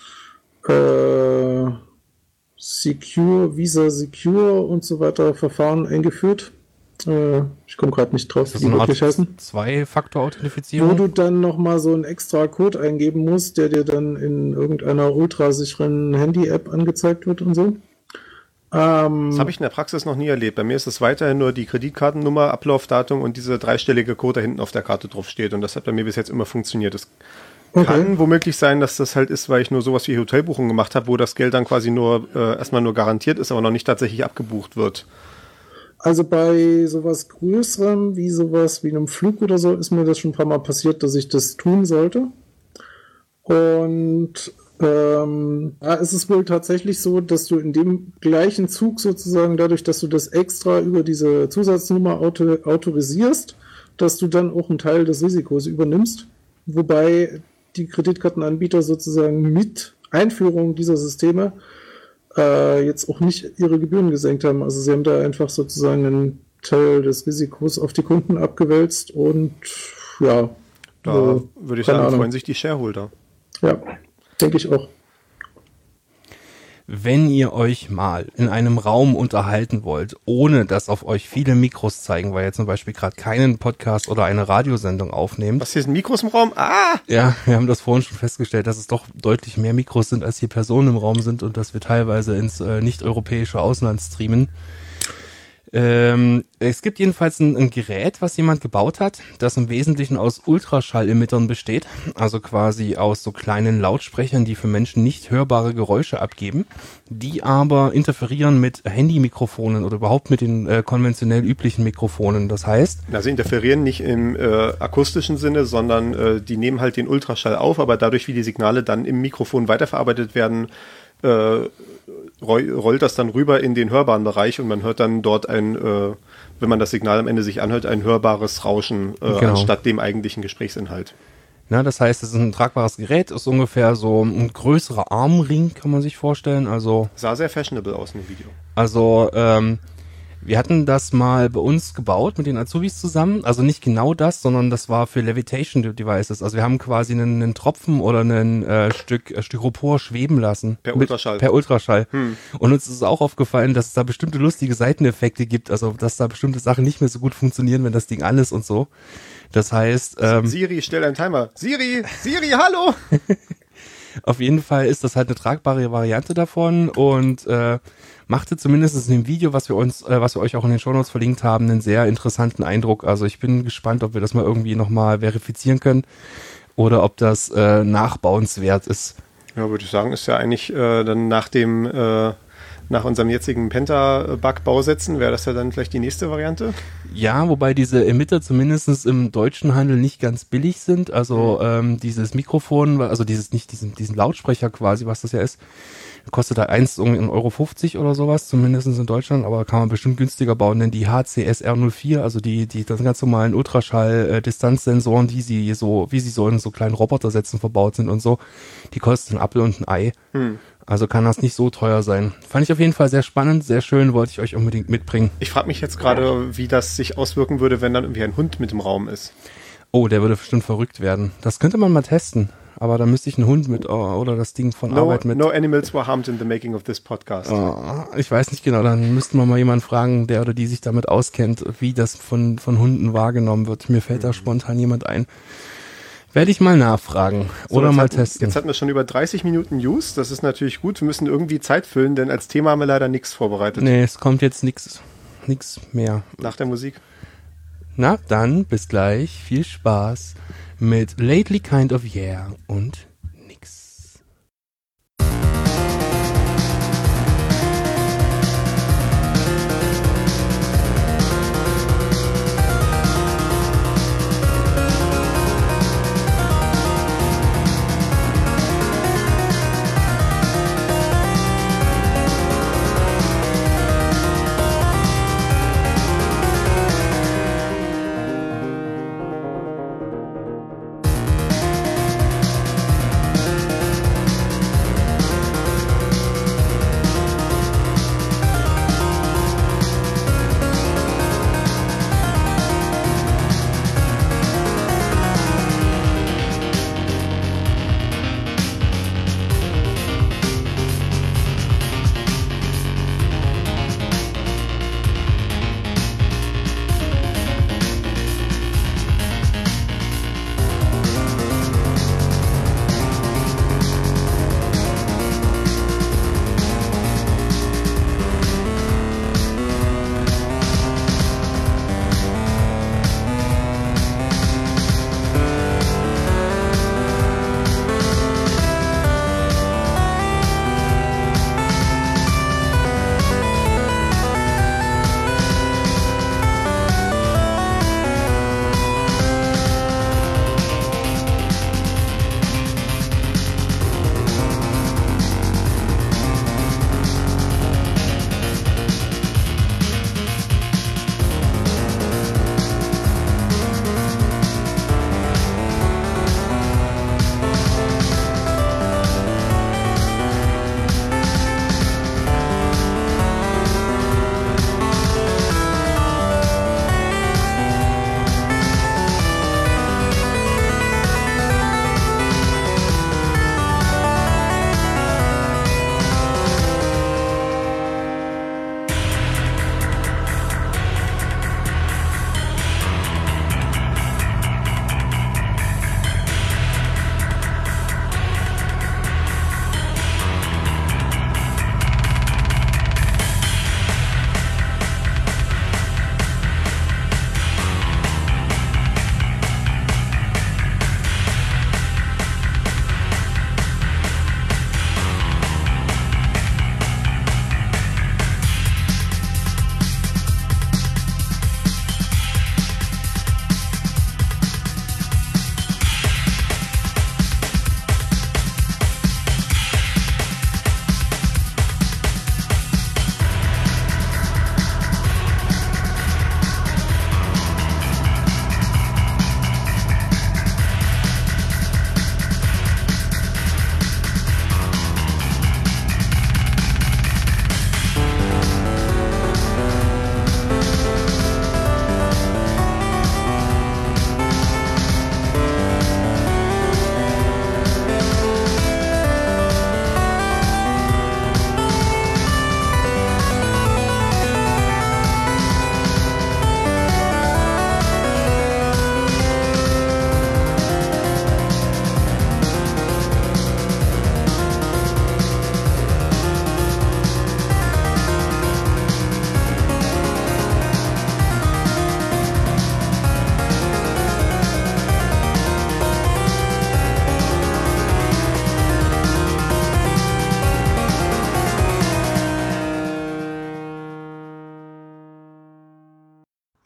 Visa Secure und so weiter Verfahren eingeführt. Ich komme gerade nicht drauf, wie die wirklich heißen. Zwei-Faktor-Authentifizierung? Wo du dann nochmal so einen extra Code eingeben musst, der dir dann in irgendeiner ultrasicheren Handy-App angezeigt wird und so. Das habe ich in der Praxis noch nie erlebt. Bei mir ist es weiterhin nur die Kreditkartennummer, Ablaufdatum und diese dreistellige Code da hinten auf der Karte drauf steht. Und das hat bei mir bis jetzt immer funktioniert. Es kann womöglich sein, dass das halt ist, weil ich nur sowas wie Hotelbuchungen gemacht habe, wo das Geld dann quasi nur erstmal nur garantiert ist, aber noch nicht tatsächlich abgebucht wird. Also bei sowas Größerem, wie sowas wie einem Flug oder so, ist mir das schon ein paar Mal passiert, dass ich das tun sollte. Und da ist es wohl tatsächlich so, dass du in dem gleichen Zug sozusagen, dadurch, dass du das extra über diese Zusatznummer autorisierst, dass du dann auch einen Teil des Risikos übernimmst. Wobei die Kreditkartenanbieter sozusagen mit Einführung dieser Systeme jetzt auch nicht ihre Gebühren gesenkt haben. Also sie haben da einfach sozusagen einen Teil des Risikos auf die Kunden abgewälzt und ja. Da würde ich sagen, freuen sich die Shareholder. Ja, denke ich auch. Wenn ihr euch mal in einem Raum unterhalten wollt, ohne dass auf euch viele Mikros zeigen, weil ihr zum Beispiel gerade keinen Podcast oder eine Radiosendung aufnehmt. Was, hier sind Mikros im Raum? Ah! Ja, wir haben das vorhin schon festgestellt, dass es doch deutlich mehr Mikros sind, als hier Personen im Raum sind und dass wir teilweise ins nicht-europäische Ausland streamen. Es gibt jedenfalls ein Gerät, was jemand gebaut hat, das im Wesentlichen aus Ultraschallemittern besteht, also quasi aus so kleinen Lautsprechern, die für Menschen nicht hörbare Geräusche abgeben, die aber interferieren mit Handymikrofonen oder überhaupt mit den konventionell üblichen Mikrofonen. Das heißt... Also interferieren nicht im akustischen Sinne, sondern die nehmen halt den Ultraschall auf, aber dadurch, wie die Signale dann im Mikrofon weiterverarbeitet werden, rollt das dann rüber in den hörbaren Bereich und man hört dann dort wenn man das Signal am Ende sich anhört, ein hörbares Rauschen anstatt dem eigentlichen Gesprächsinhalt. Na, das heißt, es ist ein tragbares Gerät, ist ungefähr so ein größerer Armring, kann man sich vorstellen. Also sah sehr fashionable aus in dem Video. Also Wir hatten das mal bei uns gebaut mit den Azubis zusammen. Also nicht genau das, sondern das war für Levitation Devices. Also wir haben quasi einen Tropfen oder ein Stück Styropor schweben lassen. Per Ultraschall. Per Ultraschall. Und uns ist auch aufgefallen, dass es da bestimmte lustige Seiteneffekte gibt. Also dass da bestimmte Sachen nicht mehr so gut funktionieren, wenn das Ding an ist und so. Das heißt... Siri, stell einen Timer. Siri, hallo! Auf jeden Fall ist das halt eine tragbare Variante davon und machte zumindest in dem Video, was wir euch auch in den Shownotes verlinkt haben, einen sehr interessanten Eindruck. Also ich bin gespannt, ob wir das mal irgendwie nochmal verifizieren können oder ob das nachbauenswert ist. Ja, würde ich sagen, ist ja eigentlich dann nach unserem jetzigen Penta-Bug-Bausätzen, wäre das ja dann vielleicht die nächste Variante? Ja, wobei diese Emitter zumindest im deutschen Handel nicht ganz billig sind. Also dieses Mikrofon, also diesen Lautsprecher quasi, was das ja ist, kostet da 1,50 € oder sowas, zumindest in Deutschland, aber kann man bestimmt günstiger bauen, denn die HCSR04, also die ganz normalen Ultraschall-Distanzsensoren, wie sie so in so kleinen Robotersätzen verbaut sind und so, die kosten einen Apfel und ein Ei. Also kann das nicht so teuer sein. Fand ich auf jeden Fall sehr spannend, sehr schön, wollte ich euch unbedingt mitbringen. Ich frage mich jetzt gerade, wie das sich auswirken würde, wenn dann irgendwie ein Hund mit im Raum ist. Oh, der würde bestimmt verrückt werden. Das könnte man mal testen. Aber da müsste ich einen Hund mit oder das Ding von Arbeit mit. No animals were harmed in the making of this podcast. Ich weiß nicht genau, dann müssten wir mal jemanden fragen, der oder die sich damit auskennt, wie das von Hunden wahrgenommen wird. Mir fällt da spontan jemand ein. Werde ich mal nachfragen oder mal testen. Jetzt hatten wir schon über 30 Minuten News, das ist natürlich gut. Wir müssen irgendwie Zeit füllen, denn als Thema haben wir leider nichts vorbereitet. Nee, es kommt jetzt nichts mehr. Nach der Musik. Na, dann bis gleich. Viel Spaß mit Lately Kind of Yeah und nix.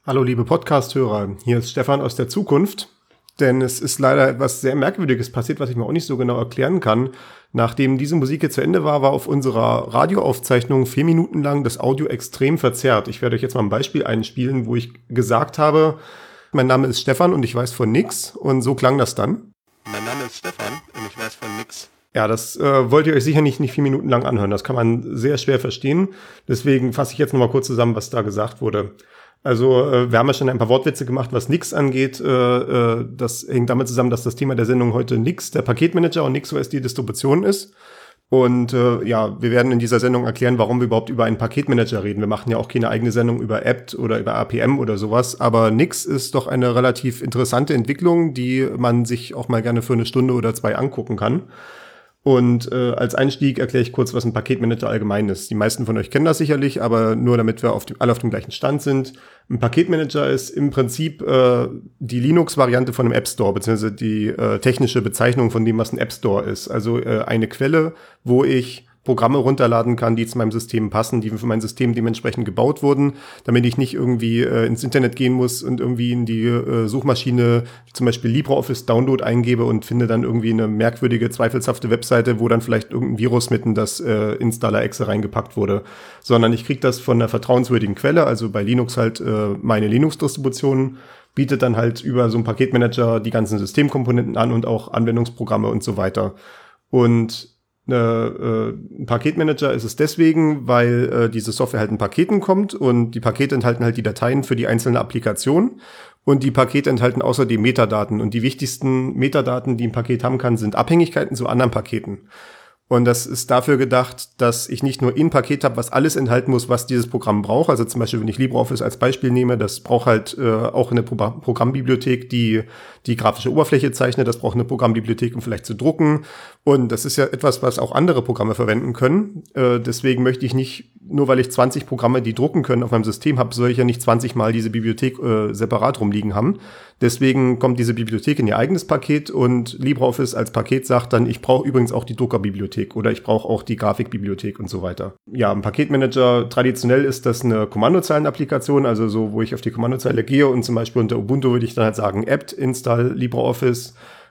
Hallo liebe Podcast-Hörer, hier ist Stefan aus der Zukunft, denn es ist leider etwas sehr Merkwürdiges passiert, was ich mir auch nicht so genau erklären kann. Nachdem diese Musik jetzt zu Ende war, war auf unserer Radioaufzeichnung 4 Minuten lang das Audio extrem verzerrt. Ich werde euch jetzt mal ein Beispiel einspielen, wo ich gesagt habe, mein Name ist Stefan und ich weiß von nix, und so klang das dann. Mein Name ist Stefan und ich weiß von nix. Ja, das wollt ihr euch sicher nicht 4 Minuten lang anhören, das kann man sehr schwer verstehen. Deswegen fasse ich jetzt nochmal kurz zusammen, was da gesagt wurde. Also wir haben ja schon ein paar Wortwitze gemacht, was Nix angeht. Das hängt damit zusammen, dass das Thema der Sendung heute Nix, der Paketmanager, und NixOS die Distribution ist. Und wir werden in dieser Sendung erklären, warum wir überhaupt über einen Paketmanager reden. Wir machen ja auch keine eigene Sendung über apt oder über APM oder sowas. Aber Nix ist doch eine relativ interessante Entwicklung, die man sich auch mal gerne für 1 Stunde oder 2 angucken kann. Und als Einstieg erkläre ich kurz, was ein Paketmanager allgemein ist. Die meisten von euch kennen das sicherlich, aber nur damit wir alle auf dem gleichen Stand sind. Ein Paketmanager ist im Prinzip die Linux-Variante von einem App Store, beziehungsweise die technische Bezeichnung von dem, was ein App Store ist. Also eine Quelle, wo ich Programme runterladen kann, die zu meinem System passen, die für mein System dementsprechend gebaut wurden, damit ich nicht irgendwie ins Internet gehen muss und irgendwie in die Suchmaschine zum Beispiel LibreOffice Download eingebe und finde dann irgendwie eine merkwürdige, zweifelshafte Webseite, wo dann vielleicht irgendein Virus mitten das Installer-Exe reingepackt wurde, sondern ich kriege das von einer vertrauenswürdigen Quelle, also bei Linux halt meine Linux-Distribution, bietet dann halt über so einen Paketmanager die ganzen Systemkomponenten an und auch Anwendungsprogramme und so weiter. Und ein Paketmanager ist es deswegen, weil diese Software halt in Paketen kommt und die Pakete enthalten halt die Dateien für die einzelne Applikation und die Pakete enthalten außerdem Metadaten, und die wichtigsten Metadaten, die ein Paket haben kann, sind Abhängigkeiten zu anderen Paketen. Und das ist dafür gedacht, dass ich nicht nur ein Paket habe, was alles enthalten muss, was dieses Programm braucht. Also zum Beispiel, wenn ich LibreOffice als Beispiel nehme, das braucht halt auch eine Programmbibliothek, die grafische Oberfläche zeichnet. Das braucht eine Programmbibliothek, um vielleicht zu drucken. Und das ist ja etwas, was auch andere Programme verwenden können. Deswegen möchte ich nicht, nur weil ich 20 Programme, die drucken können, auf meinem System habe, soll ich ja nicht 20 Mal diese Bibliothek separat rumliegen haben. Deswegen kommt diese Bibliothek in ihr eigenes Paket, und LibreOffice als Paket sagt dann, ich brauche übrigens auch die Druckerbibliothek oder ich brauche auch die Grafikbibliothek und so weiter. Ja, ein Paketmanager, traditionell ist das eine Kommandozeilenapplikation, also so, wo ich auf die Kommandozeile gehe und zum Beispiel unter Ubuntu würde ich dann halt sagen, apt install LibreOffice.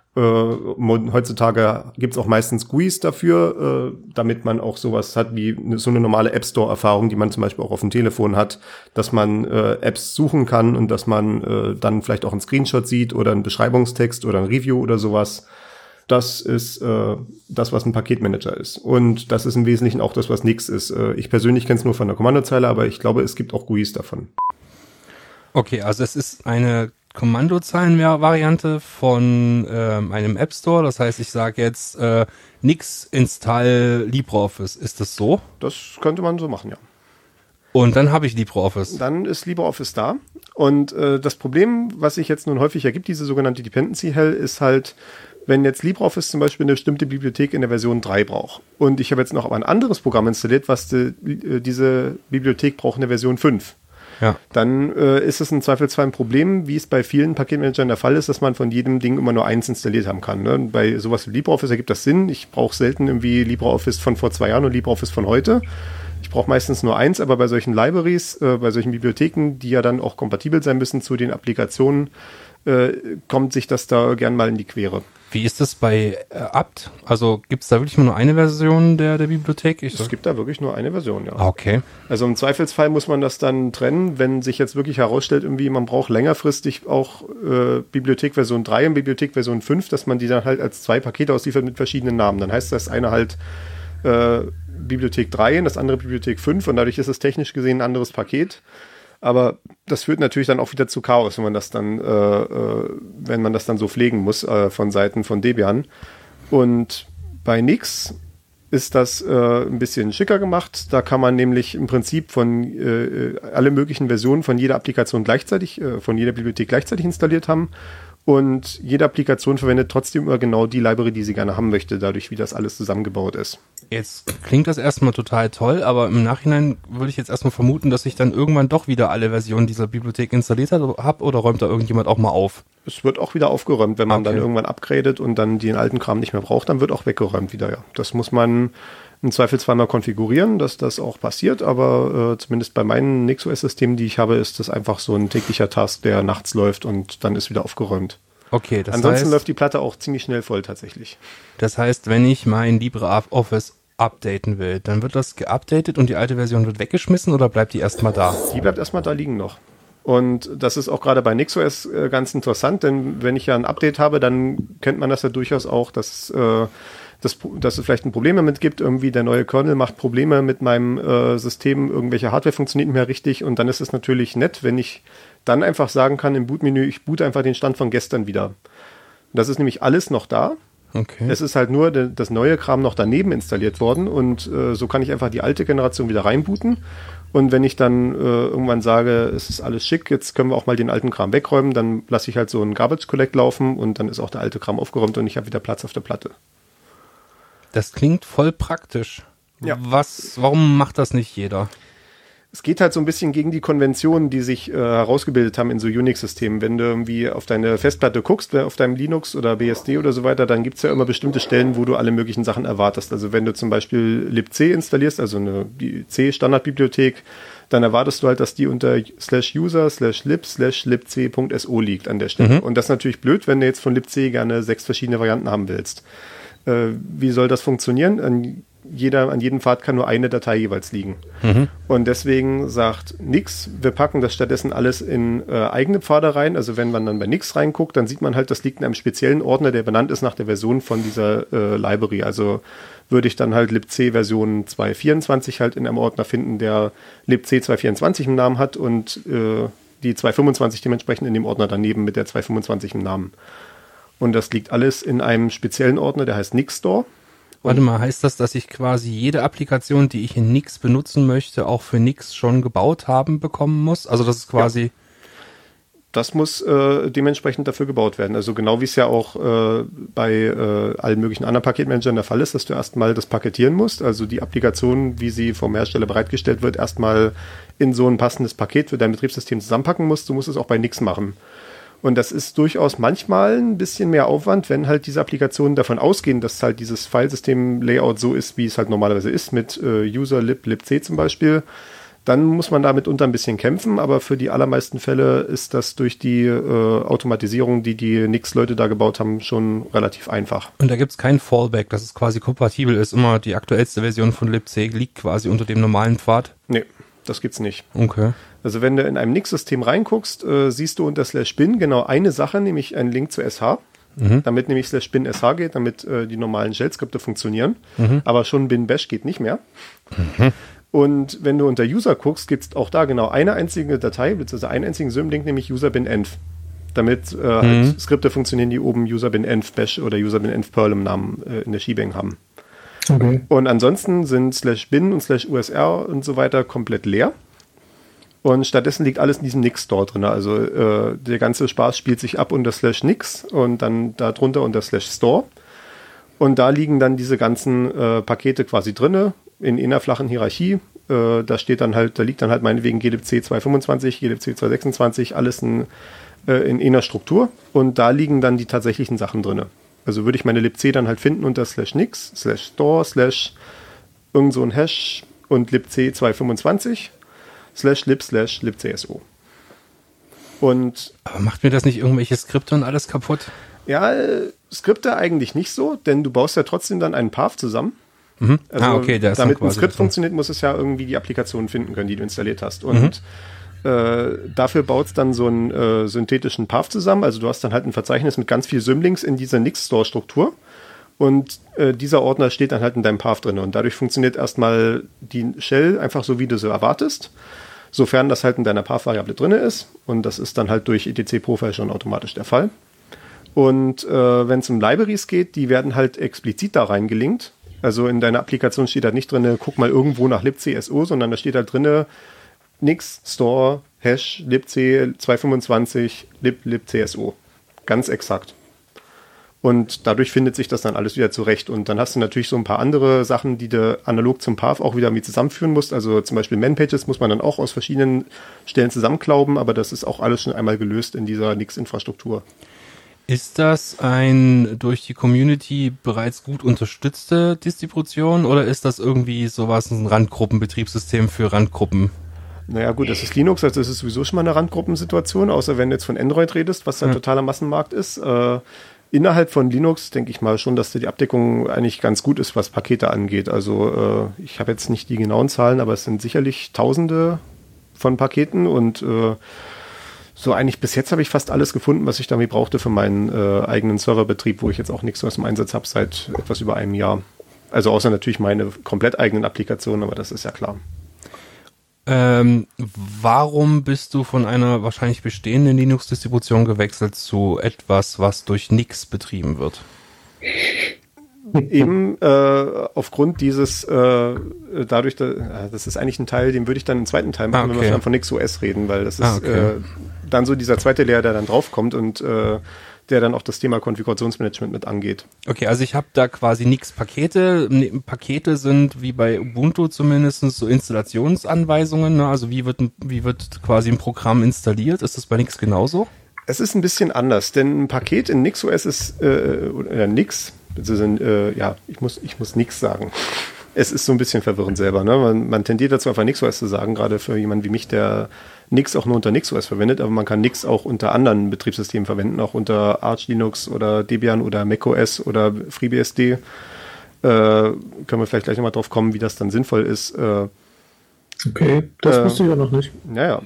Heutzutage gibt's auch meistens GUIs dafür, damit man auch sowas hat wie so eine normale App Store Erfahrung, die man zum Beispiel auch auf dem Telefon hat, dass man Apps suchen kann und dass man dann vielleicht auch einen Screenshot sieht oder einen Beschreibungstext oder ein Review oder sowas. Das ist das, was ein Paketmanager ist. Und das ist im Wesentlichen auch das, was Nix ist. Ich persönlich kenne es nur von der Kommandozeile, aber ich glaube, es gibt auch GUIs davon. Okay, also es ist eine Kommandozeilen-Variante von einem App Store. Das heißt, ich sage jetzt Nix install LibreOffice. Ist das so? Das könnte man so machen, ja. Und dann habe ich LibreOffice. Dann ist LibreOffice da. Und das Problem, was sich jetzt nun häufig ergibt, diese sogenannte Dependency Hell, ist halt, wenn jetzt LibreOffice zum Beispiel eine bestimmte Bibliothek in der Version 3 braucht und ich habe jetzt noch aber ein anderes Programm installiert, was diese Bibliothek braucht in der Version 5. Ja. Dann ist es im Zweifelsfall ein Problem, wie es bei vielen Paketmanagern der Fall ist, dass man von jedem Ding immer nur eins installiert haben kann. Ne? Bei sowas wie LibreOffice ergibt das Sinn. Ich brauche selten irgendwie LibreOffice von vor 2 Jahren und LibreOffice von heute. Ich brauche meistens nur eins, aber bei solchen Libraries, bei solchen Bibliotheken, die ja dann auch kompatibel sein müssen zu den Applikationen, kommt sich das da gern mal in die Quere. Wie ist das bei apt? Also gibt es da wirklich nur eine Version der Bibliothek? Es gibt da wirklich nur eine Version, ja. Okay. Also im Zweifelsfall muss man das dann trennen, wenn sich jetzt wirklich herausstellt, irgendwie man braucht längerfristig auch Bibliothek Version 3 und Bibliothek Version 5, dass man die dann halt als 2 Pakete ausliefert mit verschiedenen Namen. Dann heißt das eine halt Bibliothek 3 und das andere Bibliothek 5 und dadurch ist es technisch gesehen ein anderes Paket. Aber das führt natürlich dann auch wieder zu Chaos, wenn man das dann so pflegen muss von Seiten von Debian. Und bei Nix ist das ein bisschen schicker gemacht. Da kann man nämlich im Prinzip von alle möglichen Versionen von jeder Applikation gleichzeitig, von jeder Bibliothek gleichzeitig installiert haben. Und jede Applikation verwendet trotzdem immer genau die Library, die sie gerne haben möchte, dadurch, wie das alles zusammengebaut ist. Jetzt klingt das erstmal total toll, aber im Nachhinein würde ich jetzt erstmal vermuten, dass ich dann irgendwann doch wieder alle Versionen dieser Bibliothek installiert habe, oder räumt da irgendjemand auch mal auf? Es wird auch wieder aufgeräumt, wenn man dann irgendwann upgradet und dann den alten Kram nicht mehr braucht, dann wird auch weggeräumt wieder, ja. Das muss man im Zweifelsfall mal konfigurieren, dass das auch passiert, aber zumindest bei meinen NixOS-Systemen, die ich habe, ist das einfach so ein täglicher Task, der nachts läuft und dann ist wieder aufgeräumt. Okay, das Ansonsten heißt, läuft die Platte auch ziemlich schnell voll tatsächlich. das heißt, wenn ich mein LibreOffice updaten will, dann wird das geupdatet und die alte Version wird weggeschmissen oder bleibt die erstmal da? Die bleibt erstmal da liegen noch. Und das ist auch gerade bei NixOS ganz interessant, denn wenn ich ja ein Update habe, dann kennt man das ja durchaus auch, dass es vielleicht ein Problem damit gibt, irgendwie der neue Kernel macht Probleme mit meinem System, irgendwelche Hardware funktioniert nicht mehr richtig und dann ist es natürlich nett, wenn ich dann einfach sagen kann im Bootmenü, ich boote einfach den Stand von gestern wieder. Das ist nämlich alles noch da. Okay. Es ist halt nur das neue Kram noch daneben installiert worden und so kann ich einfach die alte Generation wieder reinbooten. Und wenn ich dann irgendwann sage, es ist alles schick, jetzt können wir auch mal den alten Kram wegräumen, dann lasse ich halt so einen Garbage Collect laufen und dann ist auch der alte Kram aufgeräumt und ich habe wieder Platz auf der Platte. Das klingt voll praktisch. Ja. Warum macht das nicht jeder? Es geht halt so ein bisschen gegen die Konventionen, die sich herausgebildet haben in so Unix-Systemen. Wenn du irgendwie auf deine Festplatte guckst, auf deinem Linux oder BSD oder so weiter, dann gibt es ja immer bestimmte Stellen, wo du alle möglichen Sachen erwartest. Also wenn du zum Beispiel libc installierst, also die C-Standardbibliothek, dann erwartest du halt, dass die unter /user/lib/libc.so liegt an der Stelle. Und das ist natürlich blöd, wenn du jetzt von libc gerne 6 verschiedene Varianten haben willst. Wie soll das funktionieren? An jedem Pfad kann nur eine Datei jeweils liegen. Und deswegen sagt Nix, wir packen das stattdessen alles in eigene Pfade rein. Also wenn man dann bei Nix reinguckt, dann sieht man halt, das liegt in einem speziellen Ordner, der benannt ist nach der Version von dieser Library. Also würde ich dann halt libc Version 2.24 halt in einem Ordner finden, der libc 2.24 im Namen hat und die 2.25 dementsprechend in dem Ordner daneben mit der 2.25 im Namen. Und das liegt alles in einem speziellen Ordner, der heißt Nix Store. Warte mal, heißt das, dass ich quasi jede Applikation, die ich in Nix benutzen möchte, auch für Nix schon gebaut bekommen muss? Also das ist quasi... Ja. Das muss dementsprechend dafür gebaut werden. Also genau wie es ja auch bei allen möglichen anderen Paketmanagern der Fall ist, dass du erstmal das paketieren musst. Also die Applikation, wie sie vom Hersteller bereitgestellt wird, erstmal in so ein passendes Paket für dein Betriebssystem zusammenpacken musst. Du musst es auch bei Nix machen. Und das ist durchaus manchmal ein bisschen mehr Aufwand, wenn halt diese Applikationen davon ausgehen, dass halt dieses Filesystem-Layout so ist, wie es halt normalerweise ist, mit User, libc zum Beispiel. Dann muss man damit unter ein bisschen kämpfen, aber für die allermeisten Fälle ist das durch die Automatisierung, die Nix-Leute da gebaut haben, schon relativ einfach. Und da gibt es kein Fallback, dass es quasi kompatibel ist. Immer die aktuellste Version von libc liegt quasi unter dem normalen Pfad? Nee, das gibt's nicht. Okay. Also wenn du in einem Nix-System reinguckst, siehst du unter /bin genau eine Sache, nämlich einen Link zu SH. Damit nämlich /bin SH geht, damit die normalen Shell-Skripte funktionieren. Aber schon bin bash geht nicht mehr. Und wenn du unter User guckst, gibt es auch da genau eine einzige Datei, beziehungsweise einen einzigen Symlink, nämlich user-bin-env. Damit halt Skripte funktionieren, die oben user-bin-env bash oder user-bin-env Perl im Namen in der Shebang haben. Okay. Und ansonsten sind /bin und /usr und so weiter komplett leer. Und stattdessen liegt alles in diesem Nix-Store drin. Also der ganze Spaß spielt sich ab unter /nix und dann darunter unter /store. Und da liegen dann diese ganzen Pakete quasi drinne in einer flachen Hierarchie. Da liegt dann halt meinetwegen glibc 2.25, glibc 2.26, alles in einer Struktur. Und da liegen dann die tatsächlichen Sachen drinne. Also würde ich meine libc dann halt finden unter /nix, /store, irgend so ein Hash und libc 2.25. /lib/libcso. Und aber macht mir das nicht irgendwelche Skripte und alles kaputt? Ja, Skripte eigentlich nicht so, denn du baust ja trotzdem dann einen Path zusammen. Also okay, damit ein Skript funktioniert, muss es ja irgendwie die Applikation finden können, die du installiert hast. Und dafür baut es dann so einen synthetischen Path zusammen. Also du hast dann halt ein Verzeichnis mit ganz vielen Symlinks in dieser Nix-Store-Struktur. Und dieser Ordner steht dann halt in deinem Path drin. Und dadurch funktioniert erstmal die Shell einfach so, wie du sie erwartest. Sofern das halt in deiner Path-Variable drin ist. Und das ist dann halt durch etc-Profile schon automatisch der Fall. Und wenn es um Libraries geht, die werden halt explizit da reingelinkt. Also in deiner Applikation steht halt nicht drin, guck mal irgendwo nach libc.so, sondern da steht halt drin, Nix, Store, Hash, libc 2.25, libc.so. Ganz exakt. Und dadurch findet sich das dann alles wieder zurecht. Und dann hast du natürlich so ein paar andere Sachen, die du analog zum Path auch wieder mit zusammenführen musst. Also zum Beispiel Man-Pages muss man dann auch aus verschiedenen Stellen zusammenklauben, aber das ist auch alles schon einmal gelöst in dieser Nix-Infrastruktur. Ist das ein durch die Community bereits gut unterstützte Distribution oder ist das irgendwie sowas, ein Randgruppenbetriebssystem für Randgruppen? Naja gut, das ist Linux, also das ist sowieso schon mal eine Randgruppensituation, außer wenn du jetzt von Android redest, was ein totaler Massenmarkt ist. Innerhalb von Linux denke ich mal schon, dass die Abdeckung eigentlich ganz gut ist, was Pakete angeht. Also ich habe jetzt nicht die genauen Zahlen, aber es sind sicherlich Tausende von Paketen und so eigentlich bis jetzt habe ich fast alles gefunden, was ich damit brauchte für meinen eigenen Serverbetrieb, wo ich jetzt auch nichts aus dem Einsatz habe seit etwas über einem Jahr. Also außer natürlich meine komplett eigenen Applikationen, aber das ist ja klar. Warum bist du von einer wahrscheinlich bestehenden Linux-Distribution gewechselt zu etwas, was durch Nix betrieben wird? Eben aufgrund dieses, dadurch, das ist eigentlich ein Teil, den würde ich dann im zweiten Teil machen, wenn wir dann von NixOS reden, weil das ist dann so dieser zweite Layer, der dann draufkommt und der dann auch das Thema Konfigurationsmanagement mit angeht. Okay, also ich habe da quasi Nix-Pakete. Pakete sind wie bei Ubuntu zumindest so Installationsanweisungen, ne? Also wie wird quasi ein Programm installiert? Ist das bei Nix genauso? Es ist ein bisschen anders, denn ein Paket in NixOS ist Nix. Ich muss nix sagen. Es ist so ein bisschen verwirrend selber. Ne? Man tendiert dazu, einfach NixOS zu sagen, gerade für jemanden wie mich, der Nix auch nur unter NixOS verwendet, aber man kann Nix auch unter anderen Betriebssystemen verwenden, auch unter Arch Linux oder Debian oder macOS oder FreeBSD. Können wir vielleicht gleich nochmal drauf kommen, wie das dann sinnvoll ist. Okay, das wusste ich ja noch nicht. Naja,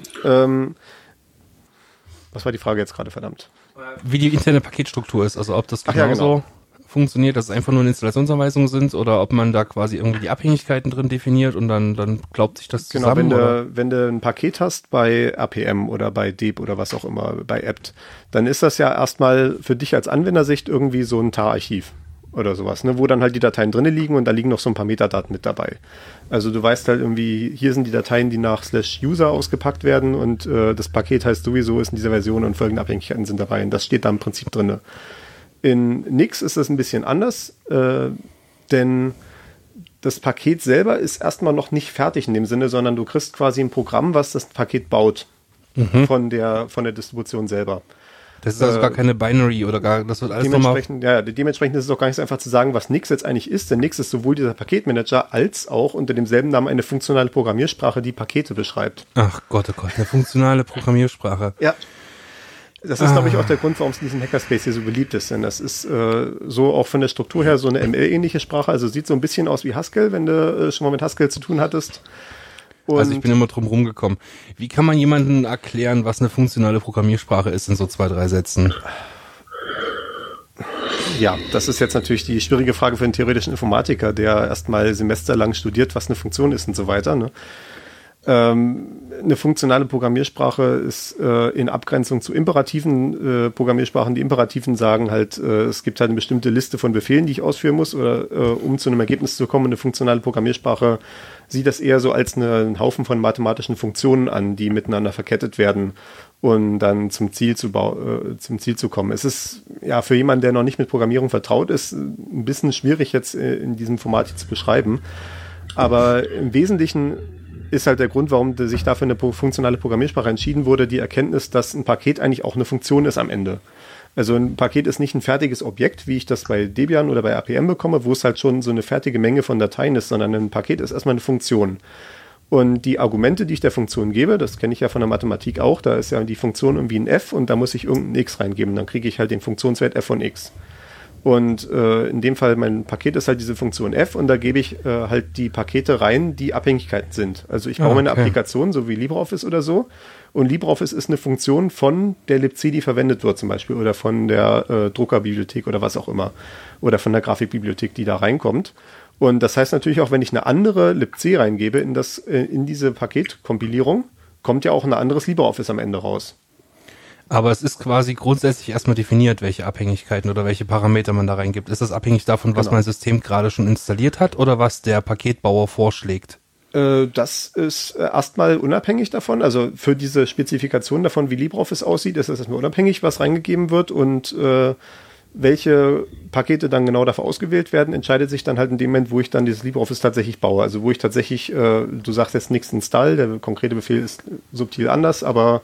was war die Frage jetzt gerade, verdammt? Wie die interne Paketstruktur ist, also ob das genauso funktioniert, dass es einfach nur eine Installationsanweisungen sind oder ob man da quasi irgendwie die Abhängigkeiten drin definiert und dann glaubt sich das zusammen. Genau, wenn du ein Paket hast bei RPM oder bei Deb oder was auch immer, bei apt, dann ist das ja erstmal für dich als Anwendersicht irgendwie so ein TAR-Archiv oder sowas, ne, wo dann halt die Dateien drin liegen und da liegen noch so ein paar Metadaten mit dabei. Also du weißt halt irgendwie, hier sind die Dateien, die nach /user ausgepackt werden und das Paket heißt sowieso, ist in dieser Version und folgende Abhängigkeiten sind dabei und das steht da im Prinzip drin. In Nix ist das ein bisschen anders, denn das Paket selber ist erstmal noch nicht fertig in dem Sinne, sondern du kriegst quasi ein Programm, was das Paket baut von der Distribution selber. Das ist also gar keine Binary oder gar, das wird alles nochmal... Dementsprechend ist es auch gar nicht so einfach zu sagen, was Nix jetzt eigentlich ist, denn Nix ist sowohl dieser Paketmanager als auch unter demselben Namen eine funktionale Programmiersprache, die Pakete beschreibt. Ach Gott, eine funktionale Programmiersprache. Ja. Das ist, glaube ich, auch der Grund, warum es in diesem Hackerspace hier so beliebt ist. Denn das ist so auch von der Struktur her so eine ML-ähnliche Sprache. Also sieht so ein bisschen aus wie Haskell, wenn du schon mal mit Haskell zu tun hattest. Und also ich bin immer drum rumgekommen. Wie kann man jemandem erklären, was eine funktionale Programmiersprache ist in so 2, 3 Sätzen? Ja, das ist jetzt natürlich die schwierige Frage für einen theoretischen Informatiker, der erstmal semesterlang studiert, was eine Funktion ist und so weiter, ne? Eine funktionale Programmiersprache ist in Abgrenzung zu imperativen Programmiersprachen. Die Imperativen sagen halt, es gibt halt eine bestimmte Liste von Befehlen, die ich ausführen muss, oder um zu einem Ergebnis zu kommen. Eine funktionale Programmiersprache sieht das eher so als einen Haufen von mathematischen Funktionen an, die miteinander verkettet werden und dann zum Ziel zu kommen. Es ist ja für jemanden, der noch nicht mit Programmierung vertraut ist, ein bisschen schwierig jetzt in diesem Format hier zu beschreiben. Aber im Wesentlichen ist halt der Grund, warum sich dafür eine funktionale Programmiersprache entschieden wurde, die Erkenntnis, dass ein Paket eigentlich auch eine Funktion ist am Ende. Also ein Paket ist nicht ein fertiges Objekt, wie ich das bei Debian oder bei RPM bekomme, wo es halt schon so eine fertige Menge von Dateien ist, sondern ein Paket ist erstmal eine Funktion. Und die Argumente, die ich der Funktion gebe, das kenne ich ja von der Mathematik auch, da ist ja die Funktion irgendwie ein f und da muss ich irgendein x reingeben, dann kriege ich halt den Funktionswert f von x. Und in dem Fall, mein Paket ist halt diese Funktion f und da gebe ich halt die Pakete rein, die Abhängigkeiten sind. Also ich baue eine Applikation, so wie LibreOffice oder so. Und LibreOffice ist eine Funktion von der libc, die verwendet wird zum Beispiel, oder von der Druckerbibliothek oder was auch immer. Oder von der Grafikbibliothek, die da reinkommt. Und das heißt natürlich auch, wenn ich eine andere libc reingebe in diese Paketkompilierung, kommt ja auch ein anderes LibreOffice am Ende raus. Aber es ist quasi grundsätzlich erstmal definiert, welche Abhängigkeiten oder welche Parameter man da reingibt. Ist das abhängig davon, was mein System gerade schon installiert hat oder was der Paketbauer vorschlägt? Das ist erstmal unabhängig davon. Also für diese Spezifikation davon, wie LibreOffice aussieht, ist das erstmal unabhängig, was reingegeben wird und welche Pakete dann genau dafür ausgewählt werden, entscheidet sich dann halt in dem Moment, wo ich dann dieses LibreOffice tatsächlich baue. Also wo ich tatsächlich, du sagst jetzt nichts install, der konkrete Befehl ist subtil anders, aber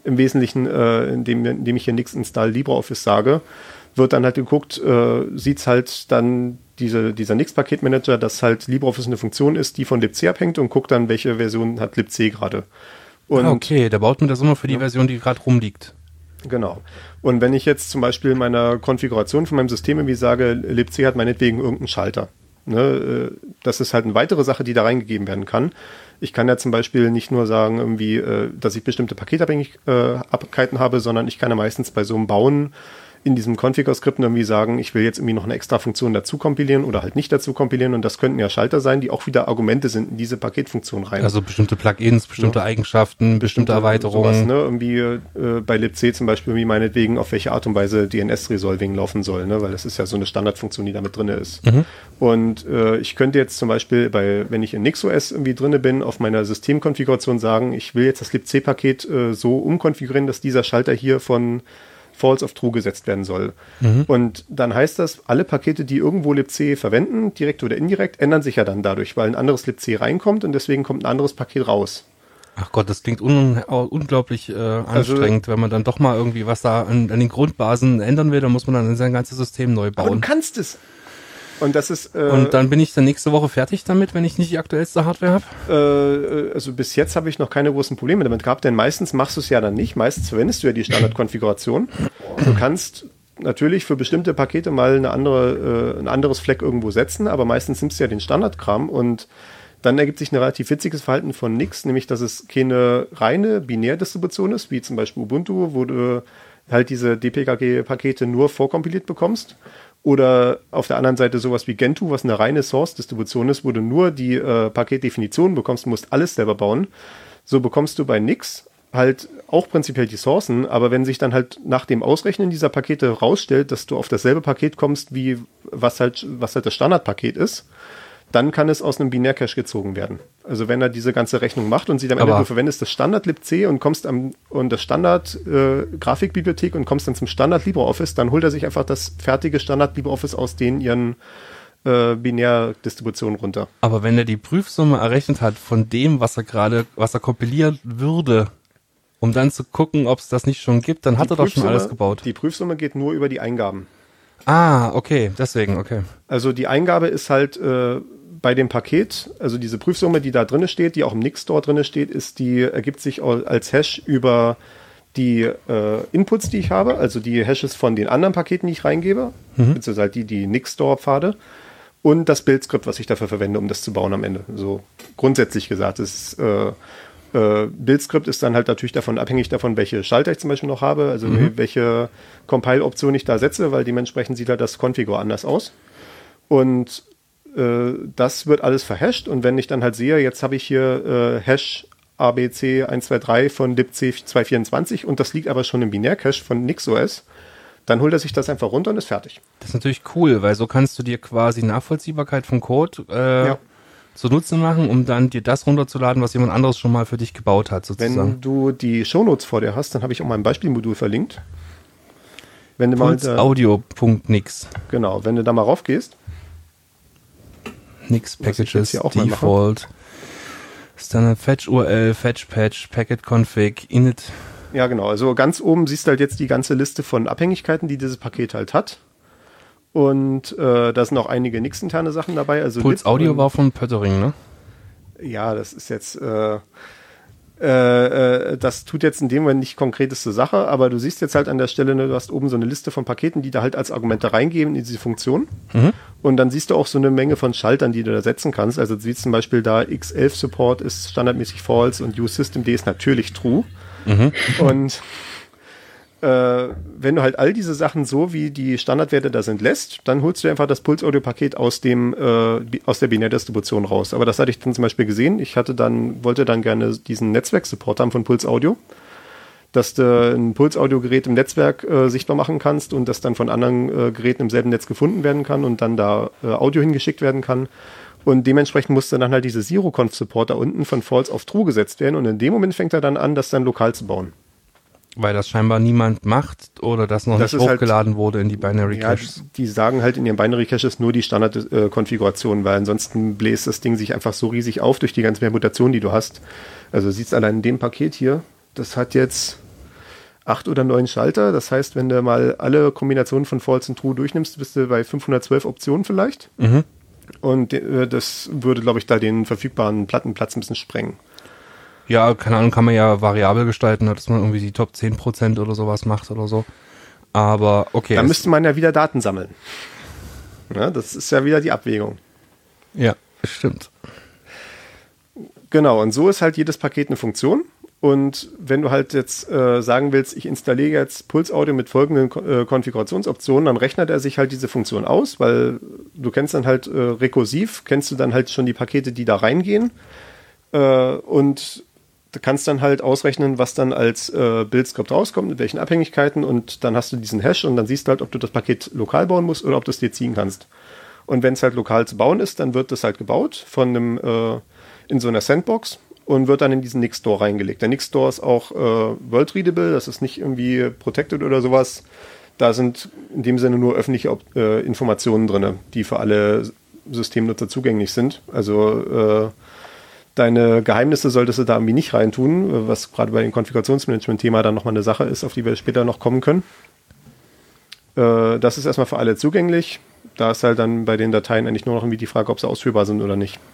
im Wesentlichen, indem ich hier Nix Install LibreOffice sage, wird dann halt geguckt, sieht's halt dann dieser Nix-Paketmanager, dass halt LibreOffice eine Funktion ist, die von libc abhängt und guckt dann, welche Version hat libc gerade. Okay, der baut mir das immer für die Version, die gerade rumliegt. Genau. Und wenn ich jetzt zum Beispiel in meiner Konfiguration von meinem System irgendwie sage, libc hat meinetwegen irgendeinen Schalter, ne, das ist halt eine weitere Sache, die da reingegeben werden kann. Ich kann ja zum Beispiel nicht nur sagen, irgendwie, dass ich bestimmte Paketabhängigkeiten habe, sondern ich kann ja meistens bei so einem Bauen in diesem Configure-Skript irgendwie sagen, ich will jetzt irgendwie noch eine extra Funktion dazu kompilieren oder halt nicht dazu kompilieren und das könnten ja Schalter sein, die auch wieder Argumente sind in diese Paketfunktion rein. Also bestimmte Plugins, bestimmte Eigenschaften, bestimmte Erweiterungen. Sowas, ne? Irgendwie bei libc zum Beispiel, wie meinetwegen, auf welche Art und Weise DNS-Resolving laufen soll, ne? Weil das ist ja so eine Standardfunktion, die da mit drin ist. Und ich könnte jetzt zum Beispiel, wenn ich in NixOS irgendwie drin bin, auf meiner Systemkonfiguration sagen, ich will jetzt das libc-Paket so umkonfigurieren, dass dieser Schalter hier von False auf True gesetzt werden soll. Und dann heißt das, alle Pakete, die irgendwo libc verwenden, direkt oder indirekt, ändern sich ja dann dadurch, weil ein anderes libc reinkommt und deswegen kommt ein anderes Paket raus. Ach Gott, das klingt unglaublich anstrengend, wenn man dann doch mal irgendwie was da an den Grundbasen ändern will, dann muss man dann sein ganzes System neu bauen. Aber du kannst es. Und das ist. Und dann bin ich dann nächste Woche fertig damit, wenn ich nicht die aktuellste Hardware habe? Also bis jetzt habe ich noch keine großen Probleme damit gehabt, denn meistens machst du es ja dann nicht. Meistens verwendest du ja die Standardkonfiguration. Du kannst natürlich für bestimmte Pakete mal ein anderes Flag irgendwo setzen, aber meistens nimmst du ja den Standardkram und dann ergibt sich ein relativ witziges Verhalten von Nix, nämlich dass es keine reine Binärdistribution ist, wie zum Beispiel Ubuntu, wo du halt diese DPKG-Pakete nur vorkompiliert bekommst. Oder auf der anderen Seite sowas wie Gentoo, was eine reine Source-Distribution ist, wo du nur die Paketdefinitionen bekommst, musst alles selber bauen. So bekommst du bei Nix halt auch prinzipiell die Sourcen, aber wenn sich dann halt nach dem Ausrechnen dieser Pakete rausstellt, dass du auf dasselbe Paket kommst, wie was halt das Standardpaket ist, dann kann es aus einem Binärcache gezogen werden. Also wenn er diese ganze Rechnung macht und sieht am Ende, du verwendest das Standard libc und kommst und das Standard Grafikbibliothek und kommst dann zum Standard LibreOffice, dann holt er sich einfach das fertige Standard LibreOffice aus ihren Binärdistributionen runter. Aber wenn er die Prüfsumme errechnet hat von dem, was er kompilieren würde, um dann zu gucken, ob es das nicht schon gibt, dann hat er doch schon alles gebaut. Die Prüfsumme geht nur über die Eingaben. Ah, okay, deswegen, okay. Also die Eingabe ist halt bei dem Paket, also diese Prüfsumme, die da drin steht, die auch im Nix-Store drin steht, ergibt sich als Hash über die Inputs, die ich habe, also die Hashes von den anderen Paketen, die ich reingebe, beziehungsweise halt die Nix-Store-Pfade und das Build-Skript, was ich dafür verwende, um das zu bauen am Ende. So grundsätzlich gesagt, Build-Skript ist dann halt natürlich abhängig davon, welche Schalter ich zum Beispiel noch habe, also welche Compile-Option ich da setze, weil dementsprechend sieht halt das Configure anders aus. Und das wird alles verhasht und wenn ich dann halt sehe, jetzt habe ich hier Hash ABC 123 von libc 224 und das liegt aber schon im Binärcache von NixOS, dann holt er sich das einfach runter und ist fertig. Das ist natürlich cool, weil so kannst du dir quasi Nachvollziehbarkeit vom Code zunutze machen, um dann dir das runterzuladen, was jemand anderes schon mal für dich gebaut hat, sozusagen. Wenn du die Shownotes vor dir hast, dann habe ich auch mal ein Beispielmodul verlinkt. Audio.nix. Genau, wenn du da mal raufgehst. Nix Packages, Default, Standard Fetch URL, Fetch Patch, Packet Config, Init. Ja, genau. Also ganz oben siehst du halt jetzt die ganze Liste von Abhängigkeiten, die dieses Paket halt hat. Und da sind auch einige Nix-interne Sachen dabei. Also Puls Audio war von Pöttering, ne? Ja, das ist jetzt das tut jetzt in dem Moment nicht Konkretes zur Sache, aber du siehst jetzt halt an der Stelle, ne, du hast oben so eine Liste von Paketen, die da halt als Argumente reingeben in diese Funktion. Und dann siehst du auch so eine Menge von Schaltern, die du da setzen kannst. Also du siehst zum Beispiel da X11 Support ist standardmäßig false und UseSystemd ist natürlich true. Und wenn du halt all diese Sachen so, wie die Standardwerte da sind, lässt, dann holst du einfach das Puls-Audio-Paket aus der Binärdistribution raus. Aber das hatte ich dann zum Beispiel gesehen. Wollte dann gerne diesen Netzwerk-Support haben von Puls Audio, dass du ein Puls-Audio-Gerät im Netzwerk sichtbar machen kannst und das dann von anderen Geräten im selben Netz gefunden werden kann und dann da Audio hingeschickt werden kann. Und dementsprechend musste dann halt diese Zero-Conf-Support da unten von False auf True gesetzt werden und in dem Moment fängt er dann an, das dann lokal zu bauen. Weil das scheinbar niemand macht oder das noch nicht hochgeladen wurde in die Binary Caches. Ja, die sagen halt in ihren Binary Caches nur die Standardkonfiguration, weil ansonsten bläst das Ding sich einfach so riesig auf durch die ganzen mehr Mutationen, die du hast. Also du siehst allein in dem Paket hier, das hat jetzt 8 oder 9 Schalter. Das heißt, wenn du mal alle Kombinationen von False und True durchnimmst, bist du bei 512 Optionen vielleicht. Mhm. Und das würde, glaube ich, da den verfügbaren Plattenplatz ein bisschen sprengen. Ja, keine Ahnung, kann man ja variabel gestalten, dass man irgendwie die Top 10% oder sowas macht oder so. Aber okay. Da müsste man ja wieder Daten sammeln. Ja, das ist ja wieder die Abwägung. Ja, stimmt. Genau, und so ist halt jedes Paket eine Funktion. Und wenn du halt jetzt sagen willst, ich installiere jetzt Pulse Audio mit folgenden Konfigurationsoptionen, dann rechnet er sich halt diese Funktion aus, weil du kennst dann halt rekursiv, kennst du dann halt schon die Pakete, die da reingehen. Und du kannst dann halt ausrechnen, was dann als Bildskript rauskommt, mit welchen Abhängigkeiten, und dann hast du diesen Hash und dann siehst du halt, ob du das Paket lokal bauen musst oder ob du es dir ziehen kannst. Und wenn es halt lokal zu bauen ist, dann wird das halt gebaut von einem in so einer Sandbox und wird dann in diesen Nix Store reingelegt. Der Nix Store ist auch world readable, das ist nicht irgendwie protected oder sowas. Da sind in dem Sinne nur öffentliche Informationen drin, die für alle Systemnutzer zugänglich sind. Also deine Geheimnisse solltest du da irgendwie nicht reintun, was gerade bei dem Konfigurationsmanagement-Thema dann nochmal eine Sache ist, auf die wir später noch kommen können. Das ist erstmal für alle zugänglich. Da ist halt dann bei den Dateien eigentlich nur noch irgendwie die Frage, ob sie ausführbar sind oder nicht.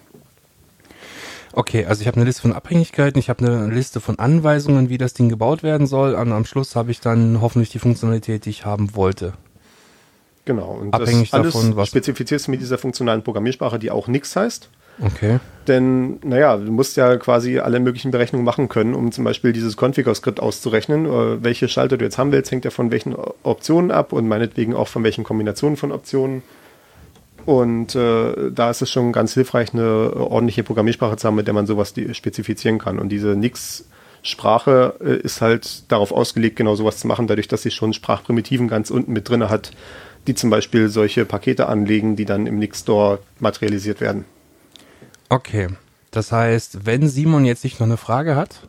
Okay, also ich habe eine Liste von Abhängigkeiten, ich habe eine Liste von Anweisungen, wie das Ding gebaut werden soll. Und am Schluss habe ich dann hoffentlich die Funktionalität, die ich haben wollte. Genau, und abhängig das alles davon, was spezifizierst du mit dieser funktionalen Programmiersprache, die auch Nix heißt. Okay. Denn, naja, du musst ja quasi alle möglichen Berechnungen machen können, um zum Beispiel dieses Configure-Skript auszurechnen. Welche Schalter du jetzt haben willst, hängt ja von welchen Optionen ab und meinetwegen auch von welchen Kombinationen von Optionen. Und da ist es schon ganz hilfreich, eine ordentliche Programmiersprache zu haben, mit der man sowas spezifizieren kann. Und diese Nix-Sprache ist halt darauf ausgelegt, genau sowas zu machen, dadurch, dass sie schon Sprachprimitiven ganz unten mit drin hat, die zum Beispiel solche Pakete anlegen, die dann im Nix-Store materialisiert werden. Okay, das heißt, wenn Simon jetzt nicht noch eine Frage hat,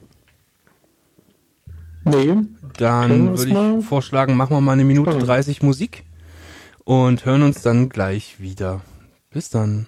Nee. dann würde ich vorschlagen, machen wir mal 1:30 Musik und hören uns dann gleich wieder. Bis dann.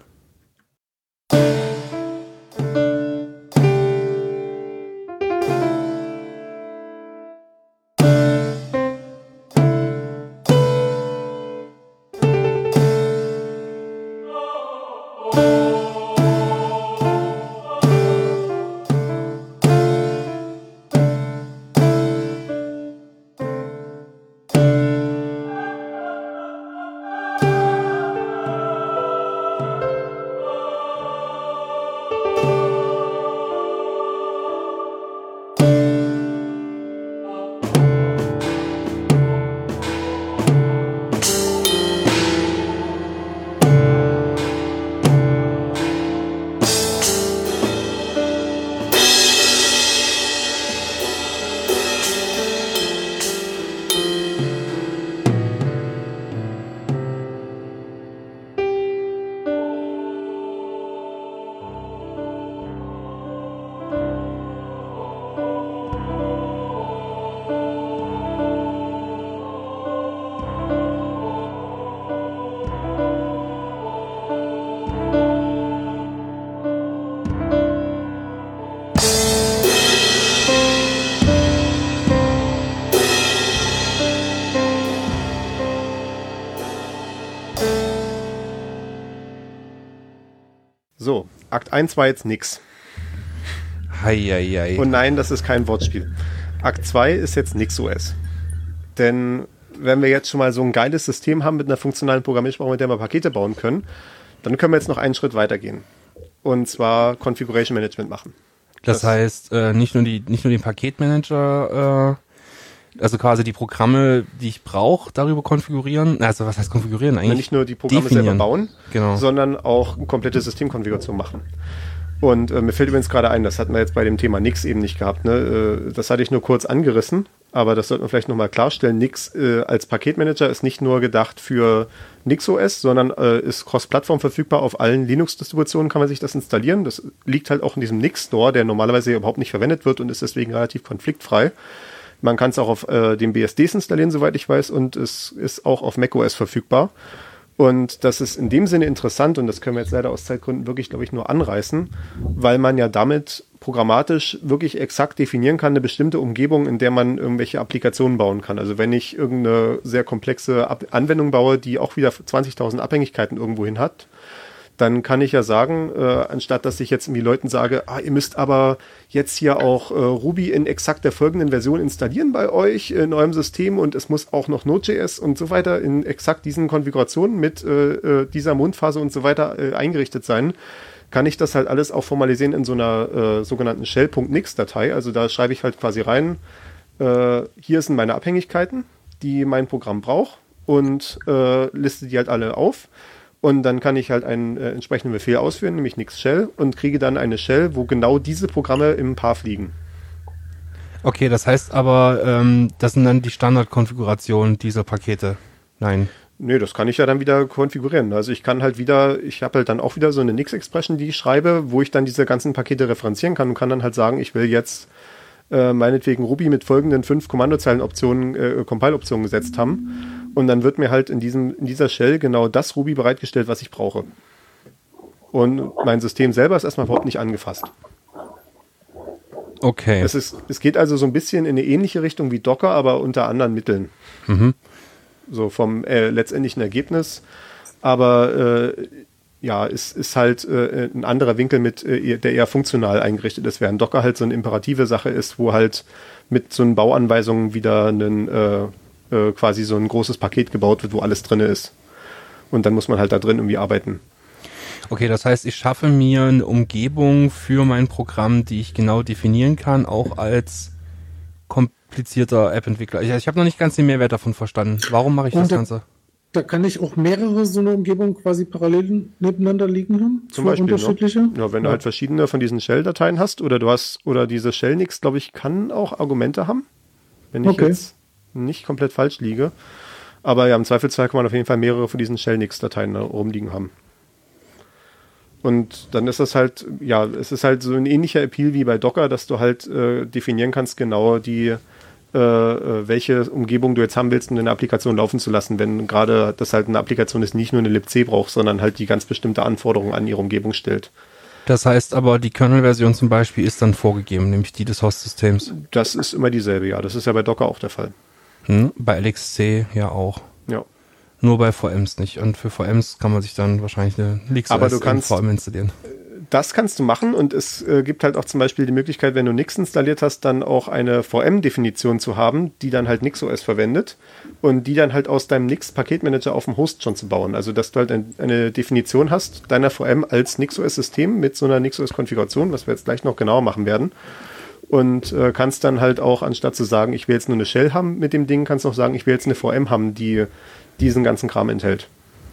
So, Akt 1 war jetzt nix. Heieiei. Und nein, das ist kein Wortspiel. Akt 2 ist jetzt NixOS. Denn wenn wir jetzt schon mal so ein geiles System haben mit einer funktionalen Programmiersprache, mit der wir Pakete bauen können, dann können wir jetzt noch einen Schritt weitergehen. Und zwar Configuration Management machen. Das heißt, nicht nur den Paketmanager, also quasi die Programme, die ich brauche, darüber konfigurieren. Also was heißt konfigurieren eigentlich? Nicht nur die Programme definieren. selber bauen, genau, sondern auch eine komplette Systemkonfiguration machen. Und mir fällt übrigens gerade ein, das hatten wir jetzt bei dem Thema Nix eben nicht gehabt. Ne? Das hatte ich nur kurz angerissen, aber das sollte man vielleicht nochmal klarstellen. Nix als Paketmanager ist nicht nur gedacht für NixOS, sondern ist cross-Plattform verfügbar. Auf allen Linux-Distributionen kann man sich das installieren. Das liegt halt auch in diesem Nix-Store, der normalerweise überhaupt nicht verwendet wird und ist deswegen relativ konfliktfrei. Man kann es auch auf den BSDs installieren, soweit ich weiß, und es ist auch auf macOS verfügbar. Und das ist in dem Sinne interessant und das können wir jetzt leider aus Zeitgründen wirklich, glaube ich, nur anreißen, weil man ja damit programmatisch wirklich exakt definieren kann, eine bestimmte Umgebung, in der man irgendwelche Applikationen bauen kann. Also wenn ich irgendeine sehr komplexe Anwendung baue, die auch wieder 20.000 Abhängigkeiten irgendwohin hat, dann kann ich ja sagen, anstatt dass ich jetzt irgendwie Leuten sage, ihr müsst aber jetzt hier auch Ruby in exakt der folgenden Version installieren bei euch in eurem System und es muss auch noch Node.js und so weiter in exakt diesen Konfigurationen mit dieser Mondphase und so weiter eingerichtet sein, kann ich das halt alles auch formalisieren in so einer sogenannten shell.nix-Datei. Also da schreibe ich halt quasi rein, hier sind meine Abhängigkeiten, die mein Programm braucht und liste die halt alle auf. Und dann kann ich halt einen entsprechenden Befehl ausführen, nämlich nix Shell, und kriege dann eine Shell, wo genau diese Programme im Path liegen. Okay, das heißt aber, das sind dann die Standardkonfigurationen dieser Pakete. Nein. Nee, das kann ich ja dann wieder konfigurieren. Also ich kann halt wieder, ich habe halt dann auch wieder so eine Nix-Expression, die ich schreibe, wo ich dann diese ganzen Pakete referenzieren kann und kann dann halt sagen, ich will jetzt meinetwegen Ruby mit folgenden 5 Kommandozeilenoptionen, Compile-Optionen gesetzt haben. Und dann wird mir halt in dieser Shell genau das Ruby bereitgestellt, was ich brauche. Und mein System selber ist erstmal überhaupt nicht angefasst. Okay. Es geht also so ein bisschen in eine ähnliche Richtung wie Docker, aber unter anderen Mitteln. Mhm. So vom letztendlichen Ergebnis. Aber ja, es ist halt ein anderer Winkel, der eher funktional eingerichtet ist, während Docker halt so eine imperative Sache ist, wo halt mit so einen Bauanweisungen wieder quasi so ein großes Paket gebaut wird, wo alles drin ist. Und dann muss man halt da drin irgendwie arbeiten. Okay, das heißt, ich schaffe mir eine Umgebung für mein Programm, die ich genau definieren kann, auch als komplizierter App-Entwickler. Ich habe noch nicht ganz den Mehrwert davon verstanden. Warum mache ich das Ganze? Da kann ich auch mehrere so eine Umgebung quasi parallel nebeneinander liegen haben? Zum Beispiel, unterschiedliche? Ne? Ja, wenn du halt verschiedene von diesen Shell-Dateien hast oder diese Shell-Nix, glaube ich, kann auch Argumente haben. Wenn ich jetzt nicht komplett falsch liege. Aber ja, im Zweifelsfall kann man auf jeden Fall mehrere von diesen Shell-Nix-Dateien rumliegen haben. Und dann ist das halt, ja, es ist halt so ein ähnlicher Appeal wie bei Docker, dass du halt definieren kannst, genau welche Umgebung du jetzt haben willst, um eine Applikation laufen zu lassen, wenn gerade das halt eine Applikation ist, nicht nur eine libc braucht, sondern halt die ganz bestimmte Anforderungen an ihre Umgebung stellt. Das heißt aber, die Kernel-Version zum Beispiel ist dann vorgegeben, nämlich die des Host-Systems. Das ist immer dieselbe, ja. Das ist ja bei Docker auch der Fall. Bei LXC ja auch. Ja. Nur bei VMs nicht. Und für VMs kann man sich dann wahrscheinlich eine NixOS in VM installieren. Das kannst du machen und es gibt halt auch zum Beispiel die Möglichkeit, wenn du Nix installiert hast, dann auch eine VM-Definition zu haben, die dann halt NixOS verwendet und die dann halt aus deinem Nix-Paketmanager auf dem Host schon zu bauen. Also dass du halt eine Definition hast deiner VM als NixOS-System mit so einer NixOS-Konfiguration, was wir jetzt gleich noch genauer machen werden. Und kannst dann halt auch, anstatt zu sagen, ich will jetzt nur eine Shell haben mit dem Ding, kannst du auch sagen, ich will jetzt eine VM haben, die diesen ganzen Kram enthält.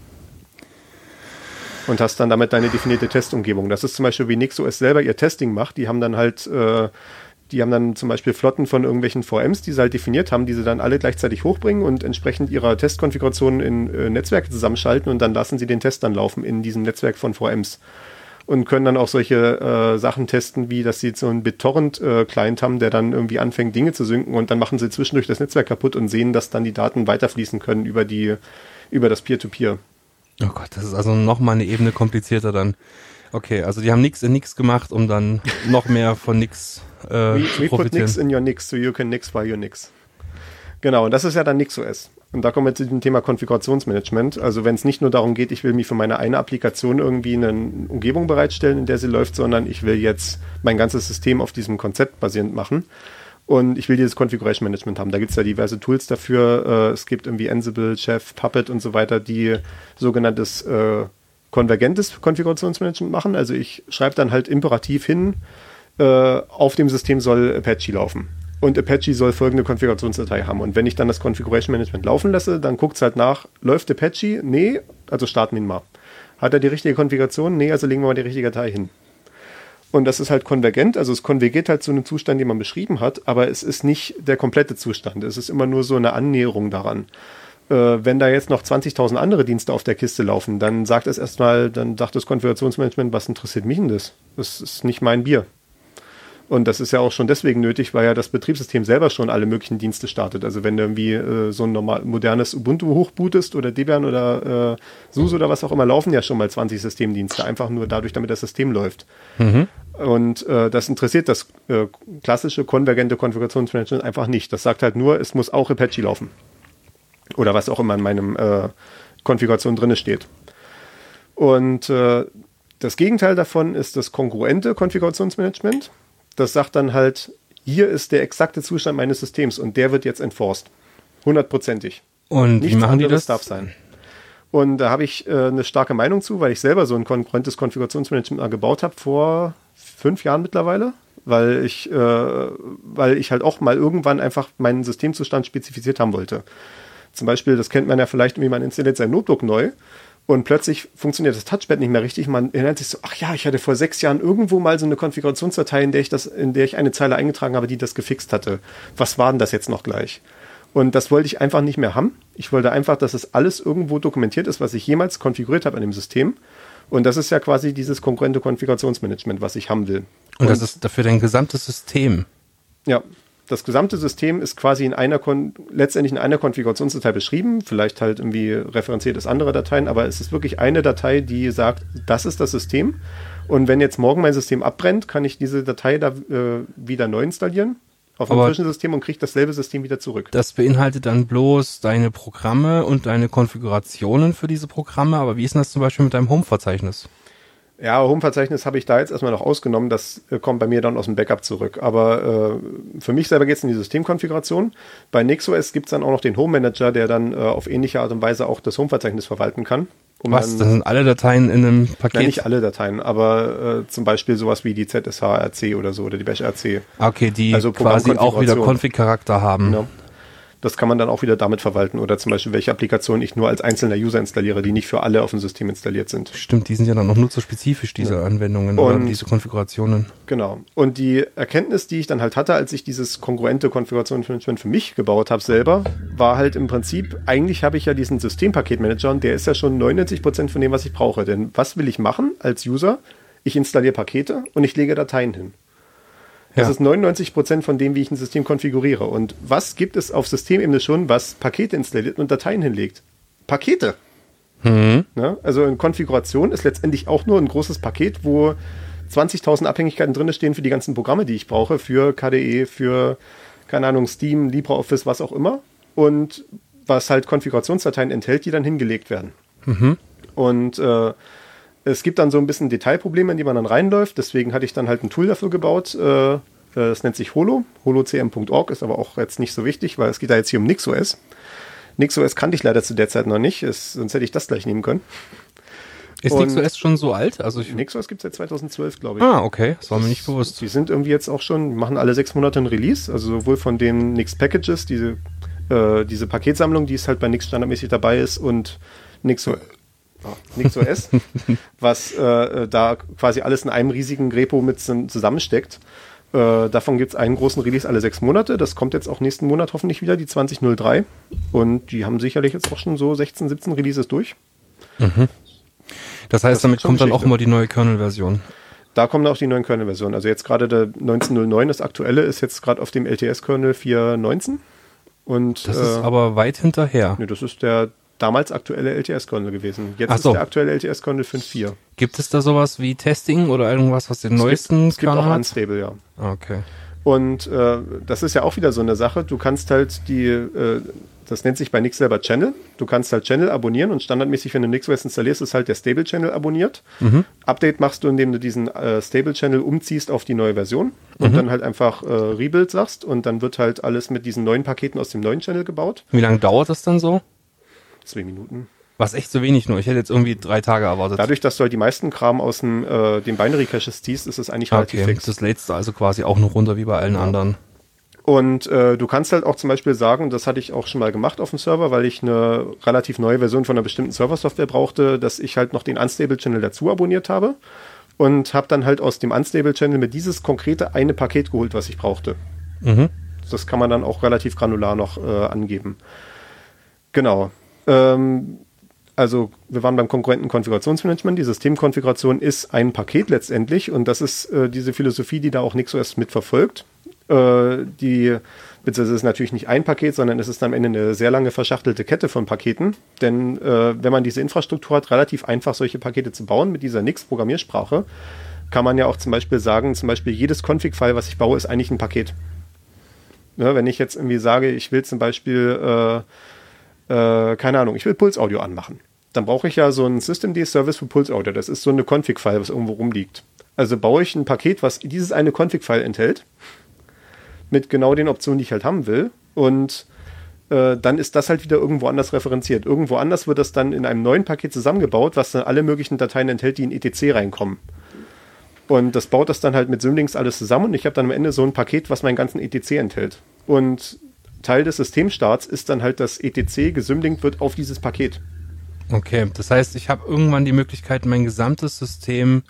Und hast dann damit deine definierte Testumgebung. Das ist zum Beispiel, wie NixOS selber ihr Testing macht. Die haben dann zum Beispiel Flotten von irgendwelchen VMs, die sie halt definiert haben, die sie dann alle gleichzeitig hochbringen und entsprechend ihrer Testkonfiguration in Netzwerke zusammenschalten und dann lassen sie den Test dann laufen in diesem Netzwerk von VMs. Und können dann auch solche Sachen testen, wie dass sie so einen BitTorrent-Client haben, der dann irgendwie anfängt, Dinge zu synken und dann machen sie zwischendurch das Netzwerk kaputt und sehen, dass dann die Daten weiterfließen können über das Peer-to-Peer. Oh Gott, das ist also nochmal eine Ebene komplizierter dann. Okay, also die haben Nix in Nix gemacht, um dann noch mehr von Nix zu profitieren. We put Nix in your Nix, so you can Nix while you Nix. Genau, und das ist ja dann NixOS. Und da kommen wir zu dem Thema Konfigurationsmanagement. Also wenn es nicht nur darum geht, ich will mir für meine eine Applikation irgendwie eine Umgebung bereitstellen, in der sie läuft, sondern ich will jetzt mein ganzes System auf diesem Konzept basierend machen. Und ich will dieses Configuration Management haben. Da gibt es ja diverse Tools dafür. Es gibt irgendwie Ansible, Chef, Puppet und so weiter, die sogenanntes konvergentes Konfigurationsmanagement machen. Also ich schreibe dann halt imperativ hin, auf dem System soll Apache laufen. Und Apache soll folgende Konfigurationsdatei haben. Und wenn ich dann das Configuration Management laufen lasse, dann guckt es halt nach, läuft Apache? Nee, also starten wir ihn mal. Hat er die richtige Konfiguration? Nee, also legen wir mal die richtige Datei hin. Und das ist halt konvergent, also es konvergiert halt zu einem Zustand, den man beschrieben hat, aber es ist nicht der komplette Zustand. Es ist immer nur so eine Annäherung daran. Wenn da jetzt noch 20.000 andere Dienste auf der Kiste laufen, dann sagt es erstmal, dann sagt das Konfigurationsmanagement, was interessiert mich denn das? Das ist nicht mein Bier. Und das ist ja auch schon deswegen nötig, weil ja das Betriebssystem selber schon alle möglichen Dienste startet. Also wenn du irgendwie so ein modernes Ubuntu hochbootest oder Debian oder SUSE oder was auch immer, laufen ja schon mal 20 Systemdienste, einfach nur dadurch, damit das System läuft. Und das interessiert das klassische konvergente Konfigurationsmanagement einfach nicht. Das sagt halt nur, es muss auch Apache laufen. Oder was auch immer in meinem Konfiguration drin steht. Und das Gegenteil davon ist das kongruente Konfigurationsmanagement. Das sagt dann halt, hier ist der exakte Zustand meines Systems und der wird jetzt enforced. 100%ig. Und wie machen die das? Darf sein. Und da habe ich eine starke Meinung zu, weil ich selber so ein kongruentes Konfigurationsmanagement mal gebaut habe vor 5 Jahren mittlerweile, weil ich halt auch mal irgendwann einfach meinen Systemzustand spezifiziert haben wollte. Zum Beispiel, das kennt man ja vielleicht, wie man installiert sein Notebook neu und plötzlich funktioniert das Touchpad nicht mehr richtig. Man erinnert sich so, ach ja, ich hatte vor 6 Jahren irgendwo mal so eine Konfigurationsdatei, in der ich eine Zeile eingetragen habe, die das gefixt hatte. Was war denn das jetzt noch gleich? Und das wollte ich einfach nicht mehr haben. Ich wollte einfach, dass es alles irgendwo dokumentiert ist, was ich jemals konfiguriert habe an dem System. Und das ist ja quasi dieses konkurrente Konfigurationsmanagement, was ich haben will. Und das ist dafür dein gesamtes System? Ja, das gesamte System ist quasi letztendlich in einer Konfigurationsdatei beschrieben. Vielleicht halt irgendwie referenziert es andere Dateien, aber es ist wirklich eine Datei, die sagt, das ist das System. Und wenn jetzt morgen mein System abbrennt, kann ich diese Datei da wieder neu installieren auf einem frischen System und kriege dasselbe System wieder zurück. Das beinhaltet dann bloß deine Programme und deine Konfigurationen für diese Programme. Aber wie ist denn das zum Beispiel mit deinem Home-Verzeichnis? Ja, Home-Verzeichnis habe ich da jetzt erstmal noch ausgenommen. Das kommt bei mir dann aus dem Backup zurück. Aber für mich selber geht es in die Systemkonfiguration. Bei NixOS gibt es dann auch noch den Home-Manager, der dann auf ähnliche Art und Weise auch das Home-Verzeichnis verwalten kann. Das sind alle Dateien in einem Paket? Nein, nicht alle Dateien, aber zum Beispiel sowas wie die ZSH-RC oder so oder die Bash-RC. Okay, die also quasi auch wieder Config-Charakter haben. Ja. Das kann man dann auch wieder damit verwalten oder zum Beispiel, welche Applikationen ich nur als einzelner User installiere, die nicht für alle auf dem System installiert sind. Stimmt, die sind ja dann auch nutzerspezifisch, diese Anwendungen oder diese Konfigurationen. Genau. Und die Erkenntnis, die ich dann halt hatte, als ich dieses kongruente Konfigurationsmanagement für mich gebaut habe selber, war halt im Prinzip, eigentlich habe ich ja diesen Systempaketmanager und der ist ja schon 99% von dem, was ich brauche. Denn was will ich machen als User? Ich installiere Pakete und ich lege Dateien hin. Das ist 99% von dem, wie ich ein System konfiguriere. Und was gibt es auf Systemebene schon, was Pakete installiert und Dateien hinlegt? Pakete. Ja, also eine Konfiguration ist letztendlich auch nur ein großes Paket, wo 20.000 Abhängigkeiten drin stehen für die ganzen Programme, die ich brauche, für KDE, für, keine Ahnung, Steam, LibreOffice, was auch immer. Und was halt Konfigurationsdateien enthält, die dann hingelegt werden. Und es gibt dann so ein bisschen Detailprobleme, in die man dann reinläuft. Deswegen hatte ich dann halt ein Tool dafür gebaut. Das nennt sich Holo. holocm.org ist aber auch jetzt nicht so wichtig, weil es geht da jetzt hier um NixOS. NixOS kannte ich leider zu der Zeit noch nicht. Sonst hätte ich das gleich nehmen können. Ist NixOS schon so alt? NixOS gibt es seit 2012, glaube ich. Ah, okay. Das war mir nicht bewusst. Die sind irgendwie jetzt auch schon, machen alle 6 Monate ein Release. Also sowohl von den Nix Packages, diese Paketsammlung, die es halt bei Nix standardmäßig dabei ist, und NixOS, was da quasi alles in einem riesigen Repo mit zusammensteckt. Davon gibt es einen großen Release alle 6 Monate. Das kommt jetzt auch nächsten Monat hoffentlich wieder, die 20.03. Und die haben sicherlich jetzt auch schon so 16, 17 Releases durch. Das heißt, damit kommt dann auch immer die neue Kernel-Version. Da kommen auch die neuen Kernel-Versionen. Also jetzt gerade der 19.09, das aktuelle, ist jetzt gerade auf dem LTS-Kernel 4.19. Und, das ist aber weit hinterher. Ne, das ist der damals aktuelle LTS-Kernel gewesen. Jetzt ist der aktuelle LTS-Kernel 5.4. Gibt es da sowas wie Testing oder irgendwas, was den neuesten es gibt auch Unstable, ja. Okay. Und das ist ja auch wieder so eine Sache. Du kannst halt das nennt sich bei Nix selber Channel. Du kannst halt Channel abonnieren und standardmäßig, wenn du NixOS installierst, ist halt der Stable Channel abonniert. Update machst du, indem du diesen Stable Channel umziehst auf die neue Version und dann halt einfach Rebuild sagst und dann wird halt alles mit diesen neuen Paketen aus dem neuen Channel gebaut. Wie lange dauert das dann so? 2 Minuten. Was echt so wenig nur. Ich hätte jetzt irgendwie 3 Tage erwartet. Dadurch, dass du halt die meisten Kram aus dem Binary Caches ziehst, ist es eigentlich relativ fix. Das lädst du also quasi auch noch runter wie bei allen anderen. Und du kannst halt auch zum Beispiel sagen, das hatte ich auch schon mal gemacht auf dem Server, weil ich eine relativ neue Version von einer bestimmten Serversoftware brauchte, dass ich halt noch den Unstable Channel dazu abonniert habe und habe dann halt aus dem Unstable Channel mir dieses konkrete eine Paket geholt, was ich brauchte. Das kann man dann auch relativ granular noch angeben. Genau. Also wir waren beim Konkurrenten Konfigurationsmanagement. Die Systemkonfiguration ist ein Paket letztendlich und das ist diese Philosophie, die da auch NixOS mitverfolgt. Beziehungsweise es ist natürlich nicht ein Paket, sondern es ist am Ende eine sehr lange verschachtelte Kette von Paketen. Denn wenn man diese Infrastruktur hat, relativ einfach solche Pakete zu bauen mit dieser Nix-Programmiersprache, kann man ja auch zum Beispiel sagen, jedes Config-File, was ich baue, ist eigentlich ein Paket. Ne, wenn ich jetzt irgendwie sage, ich will zum Beispiel, keine Ahnung, ich will Pulse-Audio anmachen, dann brauche ich ja so einen Systemd-Service für Pulse-Audio. Das ist so eine Config-File, was irgendwo rumliegt. Also baue ich ein Paket, was dieses eine Config-File enthält, mit genau den Optionen, die ich halt haben will. Und dann ist das halt wieder irgendwo anders referenziert. Irgendwo anders wird das dann in einem neuen Paket zusammengebaut, was dann alle möglichen Dateien enthält, die in etc reinkommen. Und das baut das dann halt mit Symlinks alles zusammen und ich habe dann am Ende so ein Paket, was meinen ganzen etc enthält. Und Teil des Systemstarts ist dann halt, dass etc gesymlinkt wird auf dieses Paket. Okay, das heißt, ich habe irgendwann die Möglichkeit, mein gesamtes System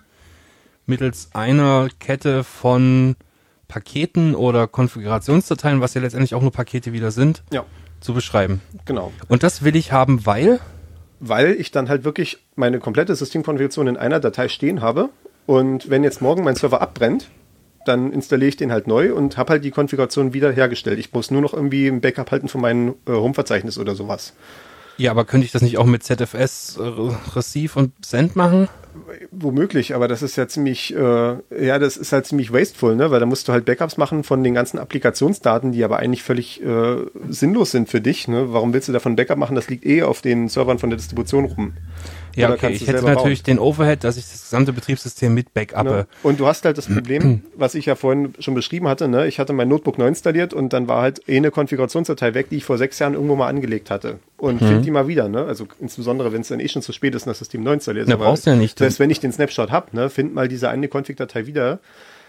mittels einer Kette von Paketen oder Konfigurationsdateien, was ja letztendlich auch nur Pakete wieder sind, zu beschreiben. Genau. Und das will ich haben, weil? Weil ich dann halt wirklich meine komplette Systemkonfiguration in einer Datei stehen habe und wenn jetzt morgen mein Server abbrennt, dann installiere ich den halt neu und habe halt die Konfiguration wieder hergestellt. Ich muss nur noch irgendwie ein Backup halten von meinem Home-Verzeichnis oder sowas. Ja, aber könnte ich das nicht auch mit ZFS Receive und Send machen? Womöglich, aber das ist ja ziemlich, das ist halt ziemlich wasteful, ne? Weil da musst du halt Backups machen von den ganzen Applikationsdaten, die aber eigentlich völlig sinnlos sind für dich, ne? Warum willst du davon Backup machen? Das liegt auf den Servern von der Distribution rum. Ja, okay, ich hätte natürlich den Overhead, dass ich das gesamte Betriebssystem mit backuppe. Ne? Und du hast halt das Problem, was ich ja vorhin schon beschrieben hatte, ne? Ich hatte mein Notebook neu installiert und dann war halt eine Konfigurationsdatei weg, die ich vor 6 Jahren irgendwo mal angelegt hatte. Und find die mal wieder, ne? Also insbesondere, wenn es dann schon zu spät ist und das System neu installiert ist. Da brauchst du ja nicht. Selbst wenn ich den Snapshot habe, ne? Find mal diese eine Config-Datei wieder.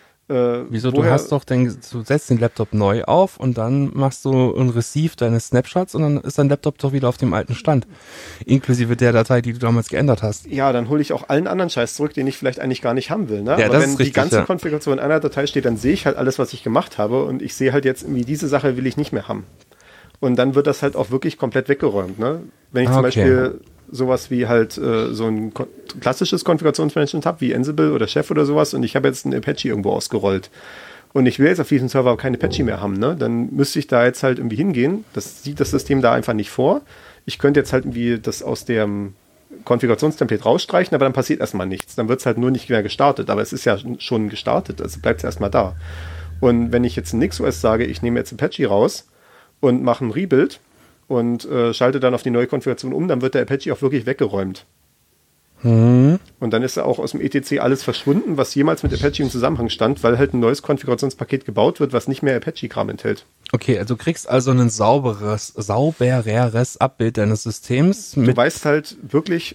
Wieso? Du setzt den Laptop neu auf und dann machst du ein Receive deines Snapshots und dann ist dein Laptop doch wieder auf dem alten Stand. Inklusive der Datei, die du damals geändert hast. Ja, dann hole ich auch allen anderen Scheiß zurück, den ich vielleicht eigentlich gar nicht haben will. Ne? Ja, aber das wenn ist richtig, die ganze Konfiguration in einer Datei steht, dann sehe ich halt alles, was ich gemacht habe und ich sehe halt jetzt irgendwie, diese Sache will ich nicht mehr haben. Und dann wird das halt auch wirklich komplett weggeräumt. Ne? Wenn ich zum Beispiel sowas wie halt so ein klassisches Konfigurationsmanagement habe, wie Ansible oder Chef oder sowas und ich habe jetzt einen Apache irgendwo ausgerollt und ich will jetzt auf diesem Server kein Apache mehr haben, ne? Dann müsste ich da jetzt halt irgendwie hingehen. Das sieht das System da einfach nicht vor. Ich könnte jetzt halt irgendwie das aus dem Konfigurationstemplate rausstreichen, aber dann passiert erstmal nichts. Dann wird es halt nur nicht mehr gestartet, aber es ist ja schon gestartet, also bleibt es erstmal da. Und wenn ich jetzt in NixOS sage, ich nehme jetzt Apache raus und mache ein Rebuild und schalte dann auf die neue Konfiguration um, dann wird der Apache auch wirklich weggeräumt. Und dann ist auch aus dem etc alles verschwunden, was jemals mit Apache im Zusammenhang stand, weil halt ein neues Konfigurationspaket gebaut wird, was nicht mehr Apache-Kram enthält. Okay, also du kriegst also ein saubereres Abbild deines Systems. Du weißt halt wirklich,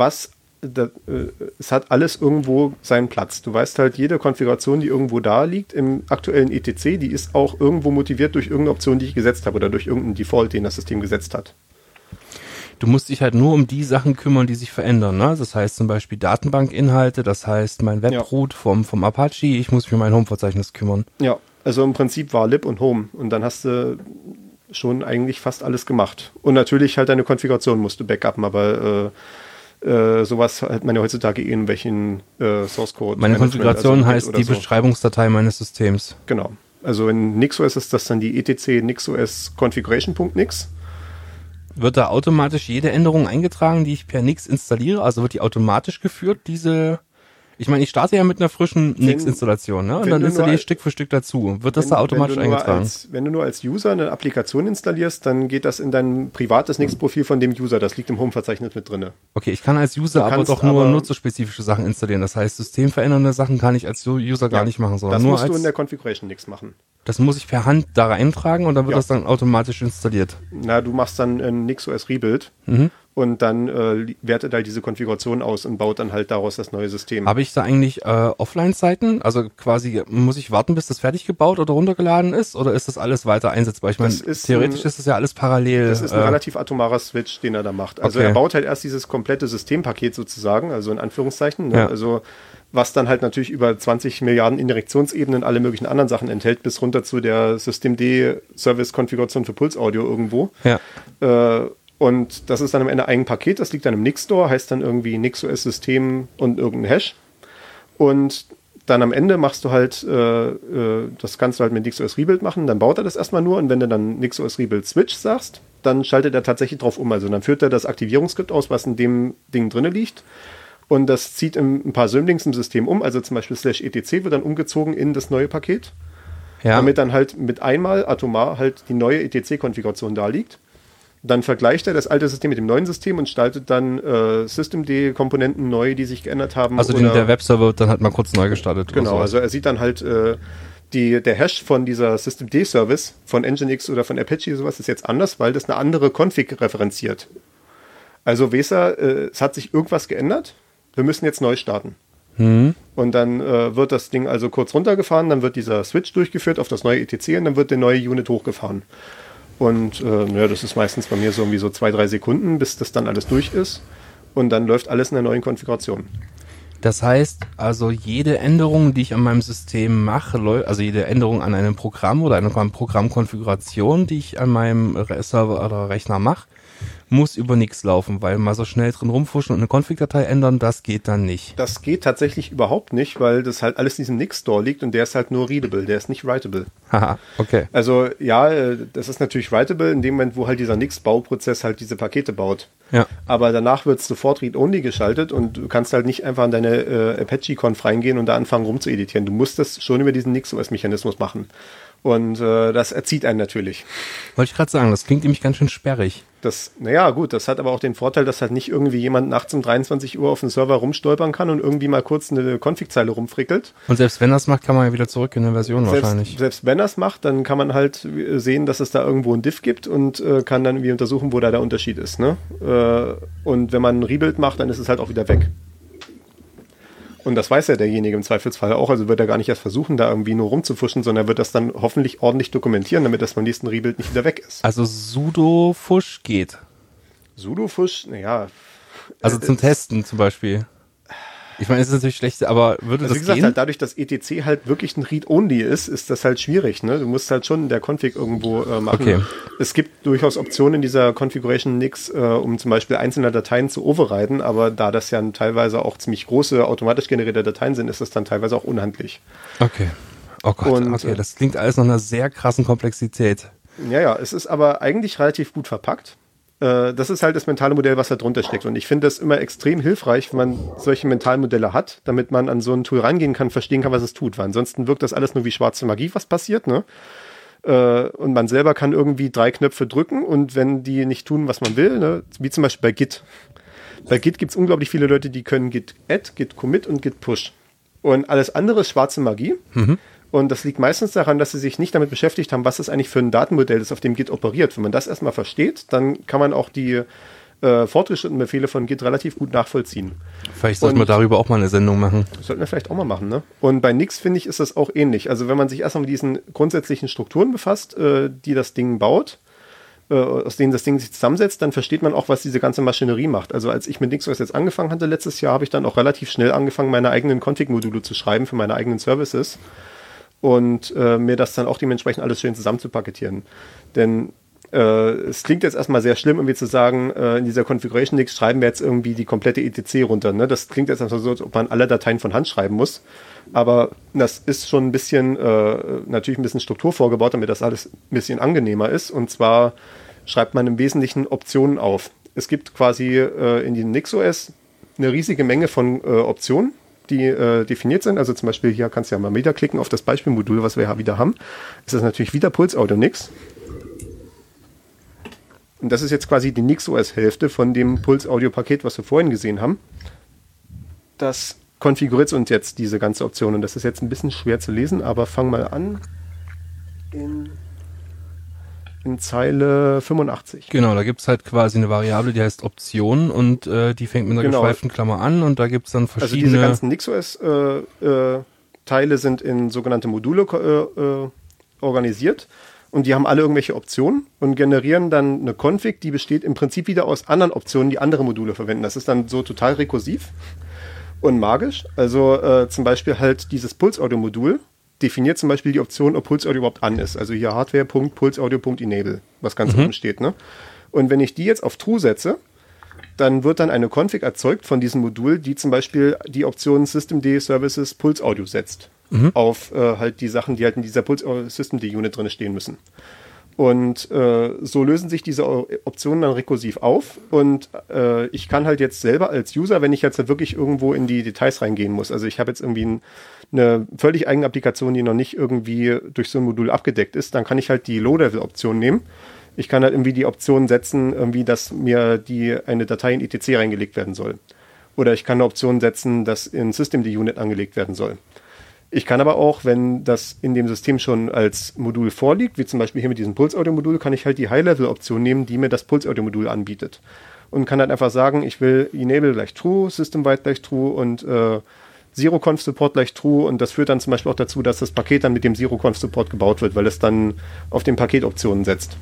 es hat alles irgendwo seinen Platz. Du weißt halt, jede Konfiguration, die irgendwo da liegt im aktuellen etc, die ist auch irgendwo motiviert durch irgendeine Option, die ich gesetzt habe oder durch irgendeinen Default, den das System gesetzt hat. Du musst dich halt nur um die Sachen kümmern, die sich verändern. Ne? Das heißt zum Beispiel Datenbankinhalte, das heißt mein Webroot vom Apache, ich muss mich um mein Home-Verzeichnis kümmern. Ja, also im Prinzip war lib und home und dann hast du schon eigentlich fast alles gemacht. Und natürlich halt deine Konfiguration musst du backuppen, aber sowas hat man ja heutzutage in welchen Source Code. Meine Konfiguration heißt die Beschreibungsdatei meines Systems. Genau. Also in NixOS ist das dann die etc nixOS configuration.nix. Wird da automatisch jede Änderung eingetragen, die ich per Nix installiere? Also wird die automatisch geführt, ich meine, ich starte ja mit einer frischen Nix-Installation, ne? Und dann installiere ich Stück für Stück dazu. Wird das da automatisch eingetragen? Wenn du nur als User eine Applikation installierst, dann geht das in dein privates Nix-Profil von dem User. Das liegt im Home-Verzeichnis mit drin. Okay, ich kann als User aber doch nur nutzerspezifische Sachen installieren. Das heißt, systemverändernde Sachen kann ich als User gar nicht machen, sondern das nur musst du in der Configuration Nix machen. Das muss ich per Hand da reintragen und dann wird das dann automatisch installiert. Na, du machst dann ein NixOS Rebuild und dann wertet halt diese Konfiguration aus und baut dann halt daraus das neue System. Habe ich da eigentlich Offline-Seiten? Also quasi, muss ich warten, bis das fertig gebaut oder runtergeladen ist? Oder ist das alles weiter einsetzbar? Ich meine, theoretisch ist das ja alles parallel. Das ist ein relativ atomarer Switch, den er da macht. Also er baut halt erst dieses komplette Systempaket sozusagen, also in Anführungszeichen. Ne? Also was dann halt natürlich über 20 Milliarden Indirektionsebenen alle möglichen anderen Sachen enthält, bis runter zu der Systemd-Service-Konfiguration für Pulse-Audio irgendwo. Und das ist dann am Ende ein Paket, das liegt dann im NixStore, heißt dann irgendwie NixOS-System und irgendein Hash. Und dann am Ende machst du halt, das kannst du halt mit NixOS Rebuild machen, dann baut er das erstmal nur und wenn du dann NixOS Rebuild Switch sagst, dann schaltet er tatsächlich drauf um. Also dann führt er das Aktivierungsskript aus, was in dem Ding drinne liegt. Und das zieht ein paar Symlinks im System um, also zum Beispiel /etc wird dann umgezogen in das neue Paket. Ja. Damit dann halt mit einmal atomar halt die neue etc-Konfiguration da liegt. Dann vergleicht er das alte System mit dem neuen System und startet dann Systemd-Komponenten neu, die sich geändert haben. Also der Webserver wird dann halt mal kurz neu gestartet. Genau, also er sieht dann halt der Hash von dieser Systemd-Service von Nginx oder von Apache sowas ist jetzt anders, weil das eine andere Config referenziert. Also weiß er, es hat sich irgendwas geändert, wir müssen jetzt neu starten. Und dann wird das Ding also kurz runtergefahren, dann wird dieser Switch durchgeführt auf das neue ETC und dann wird der neue Unit hochgefahren. Und das ist meistens bei mir so irgendwie so 2-3 Sekunden, bis das dann alles durch ist. Und dann läuft alles in der neuen Konfiguration. Das heißt, also jede Änderung, die ich an meinem System mache, also jede Änderung an einem Programm oder einer Programmkonfiguration, die ich an meinem Server oder Rechner mache, muss über nichts laufen, weil mal so schnell drin rumfuschen und eine Config-Datei ändern, das geht dann nicht. Das geht tatsächlich überhaupt nicht, weil das halt alles in diesem Nix-Store liegt und der ist halt nur readable, der ist nicht writable. Haha, okay. Also ja, das ist natürlich writable in dem Moment, wo halt dieser Nix-Bauprozess halt diese Pakete baut. Ja. Aber danach wird es sofort read-only geschaltet und du kannst halt nicht einfach in deine Apache-Conf reingehen und da anfangen rumzueditieren. Du musst das schon über diesen Nix-OS-Mechanismus machen. Und das erzieht einen natürlich. Wollte ich gerade sagen, das klingt nämlich ganz schön sperrig. Das hat aber auch den Vorteil, dass halt nicht irgendwie jemand nachts um 23 Uhr auf dem Server rumstolpern kann und irgendwie mal kurz eine Config-Zeile rumfrickelt. Und selbst wenn das macht, kann man ja wieder zurück in eine Version wahrscheinlich. Selbst wenn das macht, dann kann man halt sehen, dass es da irgendwo ein Diff gibt und kann dann irgendwie untersuchen, wo da der Unterschied ist. Ne? Und wenn man ein Rebuild macht, dann ist es halt auch wieder weg. Und das weiß ja derjenige im Zweifelsfall auch, also wird er gar nicht erst versuchen, da irgendwie nur rumzufuschen, sondern er wird das dann hoffentlich ordentlich dokumentieren, damit das beim nächsten Rebuild nicht wieder weg ist. Also sudo-fush geht. Sudo-fush, naja. Also zum Testen zum Beispiel. Ich meine, es ist natürlich schlecht, aber würde das wie gesagt, gehen? halt dadurch, dass ETC halt wirklich ein Read-Only ist das halt schwierig. Ne? Du musst halt schon in der Config irgendwo machen. Okay. Es gibt durchaus Optionen in dieser Configuration Nix, um zum Beispiel einzelne Dateien zu overriden, aber da das ja teilweise auch ziemlich große automatisch generierte Dateien sind, ist das dann teilweise auch unhandlich. Okay. Oh Gott, Und, okay, das klingt alles nach einer sehr krassen Komplexität. Ja, es ist aber eigentlich relativ gut verpackt. Das ist halt das mentale Modell, was da drunter steckt. Und ich finde das immer extrem hilfreich, wenn man solche Mentalmodelle hat, damit man an so ein Tool rangehen kann, verstehen kann, was es tut. Weil ansonsten wirkt das alles nur wie schwarze Magie, was passiert, ne? Und man selber kann irgendwie 3 Knöpfe drücken und wenn die nicht tun, was man will, ne? Wie zum Beispiel bei Git. Bei Git gibt es unglaublich viele Leute, die können Git add, Git commit und Git push. Und alles andere ist schwarze Magie. Und das liegt meistens daran, dass sie sich nicht damit beschäftigt haben, was das eigentlich für ein Datenmodell ist, auf dem Git operiert. Wenn man das erstmal versteht, dann kann man auch die fortgeschrittenen Befehle von Git relativ gut nachvollziehen. Vielleicht sollten wir darüber auch mal eine Sendung machen. Sollten wir vielleicht auch mal machen, ne? Und bei Nix, finde ich, ist das auch ähnlich. Also wenn man sich erstmal mit diesen grundsätzlichen Strukturen befasst, die das Ding baut, aus denen das Ding sich zusammensetzt, dann versteht man auch, was diese ganze Maschinerie macht. Also als ich mit NixOS jetzt angefangen hatte letztes Jahr, habe ich dann auch relativ schnell angefangen, meine eigenen Config-Module zu schreiben für meine eigenen Services. Und mir das dann auch dementsprechend alles schön zusammenzupaketieren. Denn es klingt jetzt erstmal sehr schlimm, irgendwie zu sagen, in dieser Configuration Nix schreiben wir jetzt irgendwie die komplette ETC runter. Ne? Das klingt jetzt erstmal so, als ob man alle Dateien von Hand schreiben muss. Aber das ist schon ein bisschen, natürlich ein bisschen Struktur vorgebaut, damit das alles ein bisschen angenehmer ist. Und zwar schreibt man im Wesentlichen Optionen auf. Es gibt quasi in diesem NixOS eine riesige Menge von Optionen, die definiert sind. Also zum Beispiel hier kannst du ja mal wieder klicken auf das Beispielmodul, was wir ja wieder haben. Das ist natürlich wieder Puls Audio Nix. Und das ist jetzt quasi die NixOS-Hälfte von dem Puls Audio Paket, was wir vorhin gesehen haben. Das konfiguriert uns jetzt diese ganze Option. Und das ist jetzt ein bisschen schwer zu lesen, aber fang mal an in Zeile 85. Genau, da gibt es halt quasi eine Variable, die heißt Option und die fängt mit einer geschweiften Klammer an und da gibt es dann verschiedene... Also diese ganzen NixOS-Teile sind in sogenannte Module organisiert und die haben alle irgendwelche Optionen und generieren dann eine Config, die besteht im Prinzip wieder aus anderen Optionen, die andere Module verwenden. Das ist dann so total rekursiv und magisch. Also zum Beispiel halt dieses Pulse-Audio-Modul definiert zum Beispiel die Option, ob Pulse Audio überhaupt an ist. Also hier Hardware.pulseaudio.enable, was ganz oben steht, ne? Und wenn ich die jetzt auf True setze, dann wird dann eine Config erzeugt von diesem Modul, die zum Beispiel die Option Systemd Services Pulse Audio setzt. Auf halt die Sachen, die halt in dieser Pulse Systemd Unit drin stehen müssen. Und so lösen sich diese Optionen dann rekursiv auf und ich kann halt jetzt selber als User, wenn ich jetzt halt wirklich irgendwo in die Details reingehen muss, also ich habe jetzt irgendwie eine völlig eigene Applikation, die noch nicht irgendwie durch so ein Modul abgedeckt ist, dann kann ich halt die Low-Level-Option nehmen. Ich kann halt irgendwie die Option setzen, irgendwie, dass mir eine Datei in etc reingelegt werden soll. Oder ich kann eine Option setzen, dass in Systemd Unit angelegt werden soll. Ich kann aber auch, wenn das in dem System schon als Modul vorliegt, wie zum Beispiel hier mit diesem Pulse-Audio-Modul, kann ich halt die High-Level-Option nehmen, die mir das Pulse-Audio-Modul anbietet. Und kann halt einfach sagen, ich will Enable gleich True, System-wide gleich True und Zero-Conf-Support gleich True. Und das führt dann zum Beispiel auch dazu, dass das Paket dann mit dem Zero-Conf-Support gebaut wird, weil es dann auf den Paketoptionen setzt.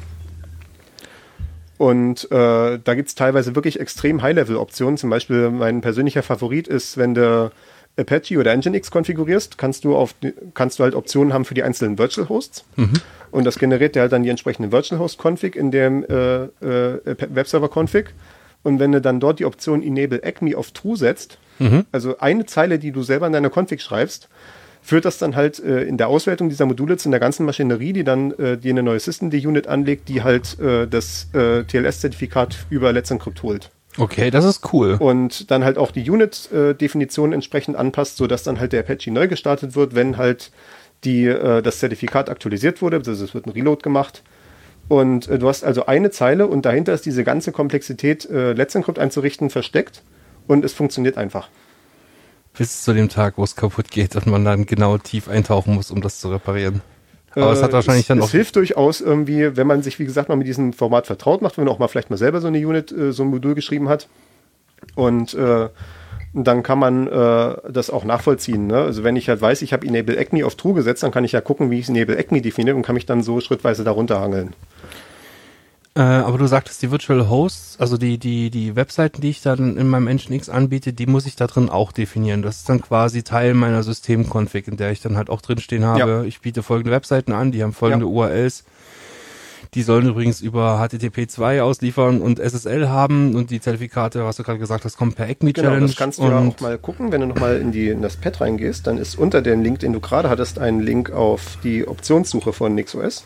Und da gibt es teilweise wirklich extrem High-Level-Optionen. Zum Beispiel mein persönlicher Favorit ist, wenn du Apache oder Nginx konfigurierst, kannst du halt Optionen haben für die einzelnen Virtual Hosts. Und das generiert dir halt dann die entsprechende Virtual Host Config in dem Webserver Config. Und wenn du dann dort die Option Enable Acme auf True setzt, also eine Zeile, die du selber in deiner Config schreibst, führt das dann halt in der Auswertung dieser Module zu einer ganzen Maschinerie, die dann dir eine neue Systemd-Unit anlegt, die halt das TLS-Zertifikat über Let's Encrypt holt. Okay, das ist cool. Und dann halt auch die Unit-Definition entsprechend anpasst, sodass dann halt der Apache neu gestartet wird, wenn halt das Zertifikat aktualisiert wurde. Also es wird ein Reload gemacht. Und du hast also eine Zeile und dahinter ist diese ganze Komplexität, Let's Encrypt einzurichten, versteckt. Und es funktioniert einfach. Bis zu dem Tag, wo es kaputt geht und man dann genau tief eintauchen muss, um das zu reparieren. Aber es hat wahrscheinlich dann auch... Es hilft durchaus irgendwie, wenn man sich, wie gesagt, mal mit diesem Format vertraut macht, wenn man auch mal vielleicht mal selber so eine Unit, so ein Modul geschrieben hat. Und dann kann man das auch nachvollziehen. Ne? Also wenn ich halt weiß, ich habe Enable Acme auf True gesetzt, dann kann ich ja gucken, wie ich Enable Acme definiere und kann mich dann so schrittweise darunter hangeln. Aber du sagtest, die Virtual Hosts, also die Webseiten, die ich dann in meinem Nginx anbiete, die muss ich da drin auch definieren. Das ist dann quasi Teil meiner Systemconfig, in der ich dann halt auch drinstehen habe. Ja. Ich biete folgende Webseiten an, die haben folgende URLs. Die sollen übrigens über HTTP2 ausliefern und SSL haben und die Zertifikate, was du gerade gesagt hast, kommen per Acme Challenge. Genau, das kannst du ja auch mal gucken, wenn du nochmal in das Pad reingehst, dann ist unter dem Link, den du gerade hattest, ein Link auf die Optionssuche von NixOS.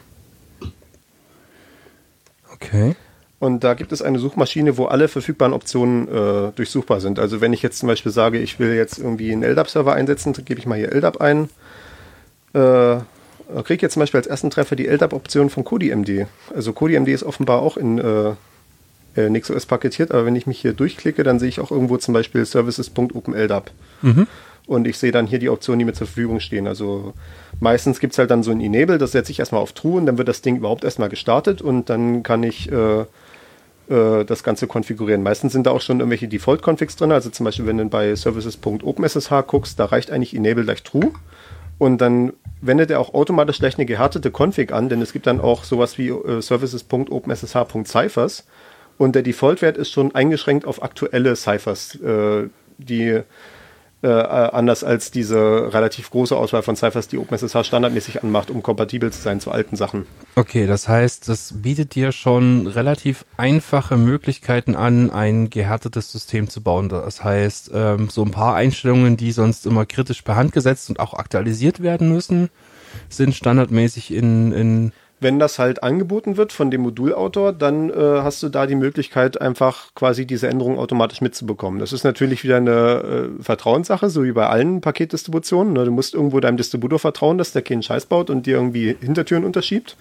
Okay. Und da gibt es eine Suchmaschine, wo alle verfügbaren Optionen durchsuchbar sind. Also wenn ich jetzt zum Beispiel sage, ich will jetzt irgendwie einen LDAP-Server einsetzen, dann gebe ich mal hier LDAP ein. Kriege jetzt zum Beispiel als ersten Treffer die LDAP-Option von CodiMD. Also CodiMD ist offenbar auch in NixOS paketiert, aber wenn ich mich hier durchklicke, dann sehe ich auch irgendwo zum Beispiel services.openldap. Und ich sehe dann hier die Optionen, die mir zur Verfügung stehen. Also meistens gibt es halt dann so ein Enable, das setze ich erstmal auf True und dann wird das Ding überhaupt erstmal gestartet und dann kann ich das Ganze konfigurieren. Meistens sind da auch schon irgendwelche Default-Configs drin, also zum Beispiel wenn du bei services.openssh guckst, da reicht eigentlich Enable gleich True und dann wendet er auch automatisch gleich eine gehärtete Config an, denn es gibt dann auch sowas wie services.openssh.ciphers und der Default-Wert ist schon eingeschränkt auf aktuelle Ciphers, die anders als diese relativ große Auswahl von Ciphers, die OpenSSH standardmäßig anmacht, um kompatibel zu sein zu alten Sachen. Okay, das heißt, das bietet dir schon relativ einfache Möglichkeiten an, ein gehärtetes System zu bauen. Das heißt, so ein paar Einstellungen, die sonst immer kritisch per Hand gesetzt und auch aktualisiert werden müssen, sind standardmäßig in Wenn das halt angeboten wird von dem Modulautor, dann hast du da die Möglichkeit, einfach quasi diese Änderungen automatisch mitzubekommen. Das ist natürlich wieder eine Vertrauenssache, so wie bei allen Paketdistributionen. Ne? Du musst irgendwo deinem Distributor vertrauen, dass der keinen Scheiß baut und dir irgendwie Hintertüren unterschiebt.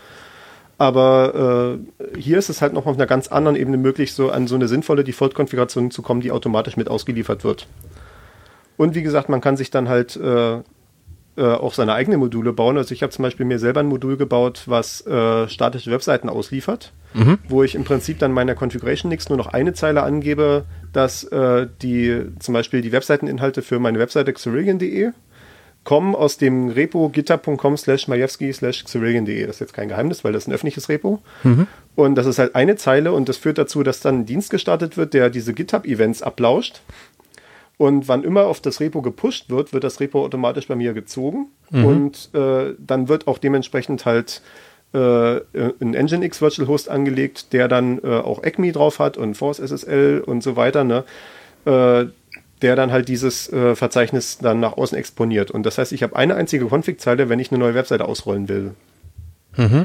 Aber hier ist es halt noch auf einer ganz anderen Ebene möglich, so an so eine sinnvolle Default-Konfiguration zu kommen, die automatisch mit ausgeliefert wird. Und wie gesagt, man kann sich dann halt auch seine eigenen Module bauen. Also ich habe zum Beispiel mir selber ein Modul gebaut, was statische Webseiten ausliefert, wo ich im Prinzip dann meiner Configuration Nix nur noch eine Zeile angebe, dass zum Beispiel die Webseiteninhalte für meine Webseite Xerillion.de kommen aus dem Repo github.com/majewski/xerillion.de. Das ist jetzt kein Geheimnis, weil das ist ein öffentliches Repo. Und das ist halt eine Zeile und das führt dazu, dass dann ein Dienst gestartet wird, der diese GitHub-Events ablauscht. Und wann immer auf das Repo gepusht wird, wird das Repo automatisch bei mir gezogen. Und dann wird auch dementsprechend halt einen Nginx Virtual Host angelegt, der dann auch ECMI drauf hat und Force SSL und so weiter, ne? Der dann halt dieses Verzeichnis dann nach außen exponiert. Und das heißt, ich habe eine einzige Config-Zeile, wenn ich eine neue Webseite ausrollen will. Mhm.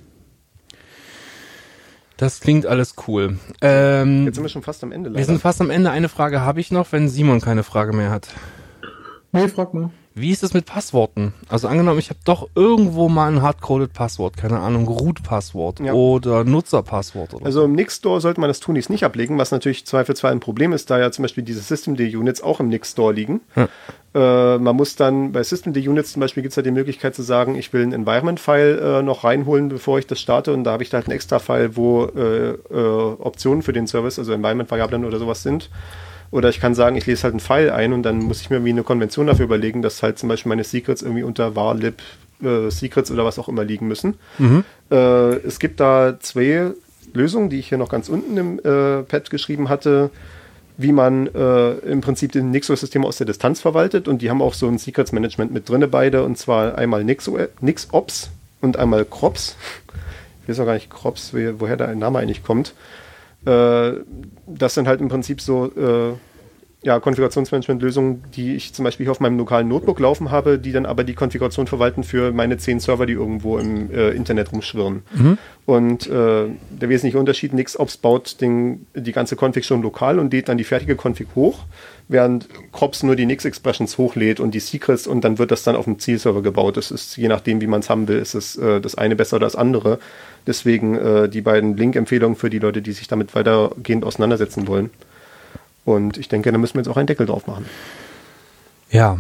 Das klingt alles cool. Jetzt sind wir schon fast am Ende. Leider. Wir sind fast am Ende. Eine Frage habe ich noch, wenn Simon keine Frage mehr hat. Nee, frag mal. Wie ist es mit Passworten? Also angenommen, ich habe doch irgendwo mal ein hardcoded Passwort, keine Ahnung, Root-Passwort oder Nutzerpasswort. Oder also im Nix-Store sollte man das Tunis nicht ablegen, was natürlich zweifelsfrei ein Problem ist, da ja zum Beispiel diese Systemd-Units auch im Nix-Store liegen. Man muss dann, bei Systemd-Units zum Beispiel gibt es ja die Möglichkeit zu sagen, ich will einen Environment-File noch reinholen, bevor ich das starte, und da habe ich da halt einen extra File, wo Optionen für den Service, also Environment-Variablen oder sowas sind. Oder ich kann sagen, ich lese halt einen File ein und dann muss ich mir irgendwie eine Konvention dafür überlegen, dass halt zum Beispiel meine Secrets irgendwie unter varlib Secrets oder was auch immer liegen müssen. Es gibt da zwei Lösungen, die ich hier noch ganz unten im Pad geschrieben hatte, wie man im Prinzip den Nixos-System aus der Distanz verwaltet, und die haben auch so ein Secrets-Management mit drinne beide, und zwar einmal NixOps und einmal Crops. Ich weiß auch gar nicht, Crops, woher der Name eigentlich kommt. Das sind halt im Prinzip so Konfigurationsmanagement-Lösungen, die ich zum Beispiel hier auf meinem lokalen Notebook laufen habe, die dann aber die Konfiguration verwalten für meine 10 Server, die irgendwo im Internet rumschwirren. Und der wesentliche Unterschied, NixOps baut die ganze Config schon lokal und lädt dann die fertige Config hoch, während Crops nur die Nix-Expressions hochlädt und die Secrets, und dann wird das dann auf dem Zielserver gebaut. Das ist, je nachdem, wie man es haben will, ist es das eine besser oder das andere. Deswegen die beiden Link-Empfehlungen für die Leute, die sich damit weitergehend auseinandersetzen wollen. Und ich denke, da müssen wir jetzt auch einen Deckel drauf machen. Ja,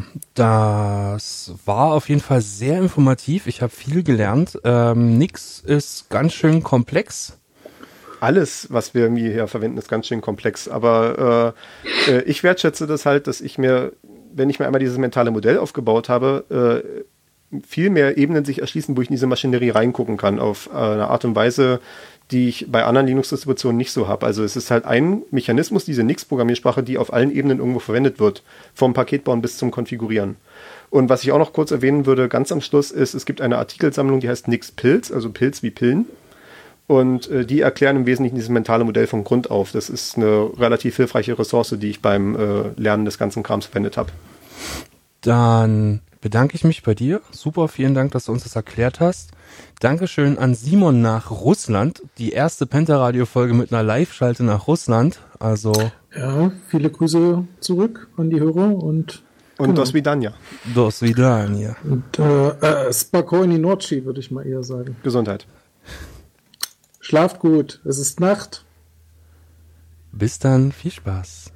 das war auf jeden Fall sehr informativ. Ich habe viel gelernt. Nix ist ganz schön komplex. Alles, was wir hier verwenden, ist ganz schön komplex. Aber ich wertschätze das halt, dass ich mir, wenn ich mir einmal dieses mentale Modell aufgebaut habe, viel mehr Ebenen sich erschließen, wo ich in diese Maschinerie reingucken kann, auf eine Art und Weise, die ich bei anderen Linux-Distributionen nicht so habe. Also es ist halt ein Mechanismus, diese Nix-Programmiersprache, die auf allen Ebenen irgendwo verwendet wird, vom Paketbauen bis zum Konfigurieren. Und was ich auch noch kurz erwähnen würde, ganz am Schluss, ist, es gibt eine Artikelsammlung, die heißt Nix-Pilz, also Pilz wie Pillen. Und die erklären im Wesentlichen dieses mentale Modell von Grund auf. Das ist eine relativ hilfreiche Ressource, die ich beim Lernen des ganzen Krams verwendet habe. Dann bedanke ich mich bei dir. Super, vielen Dank, dass du uns das erklärt hast. Dankeschön an Simon nach Russland. Die erste Pentaradio-Folge mit einer Live-Schalte nach Russland. Also ja, viele Grüße zurück an die Hörer und do svidania. Do svidania. Und Spokojny Nocci, würde ich mal eher sagen. Gesundheit. Schlaft gut, es ist Nacht. Bis dann, viel Spaß.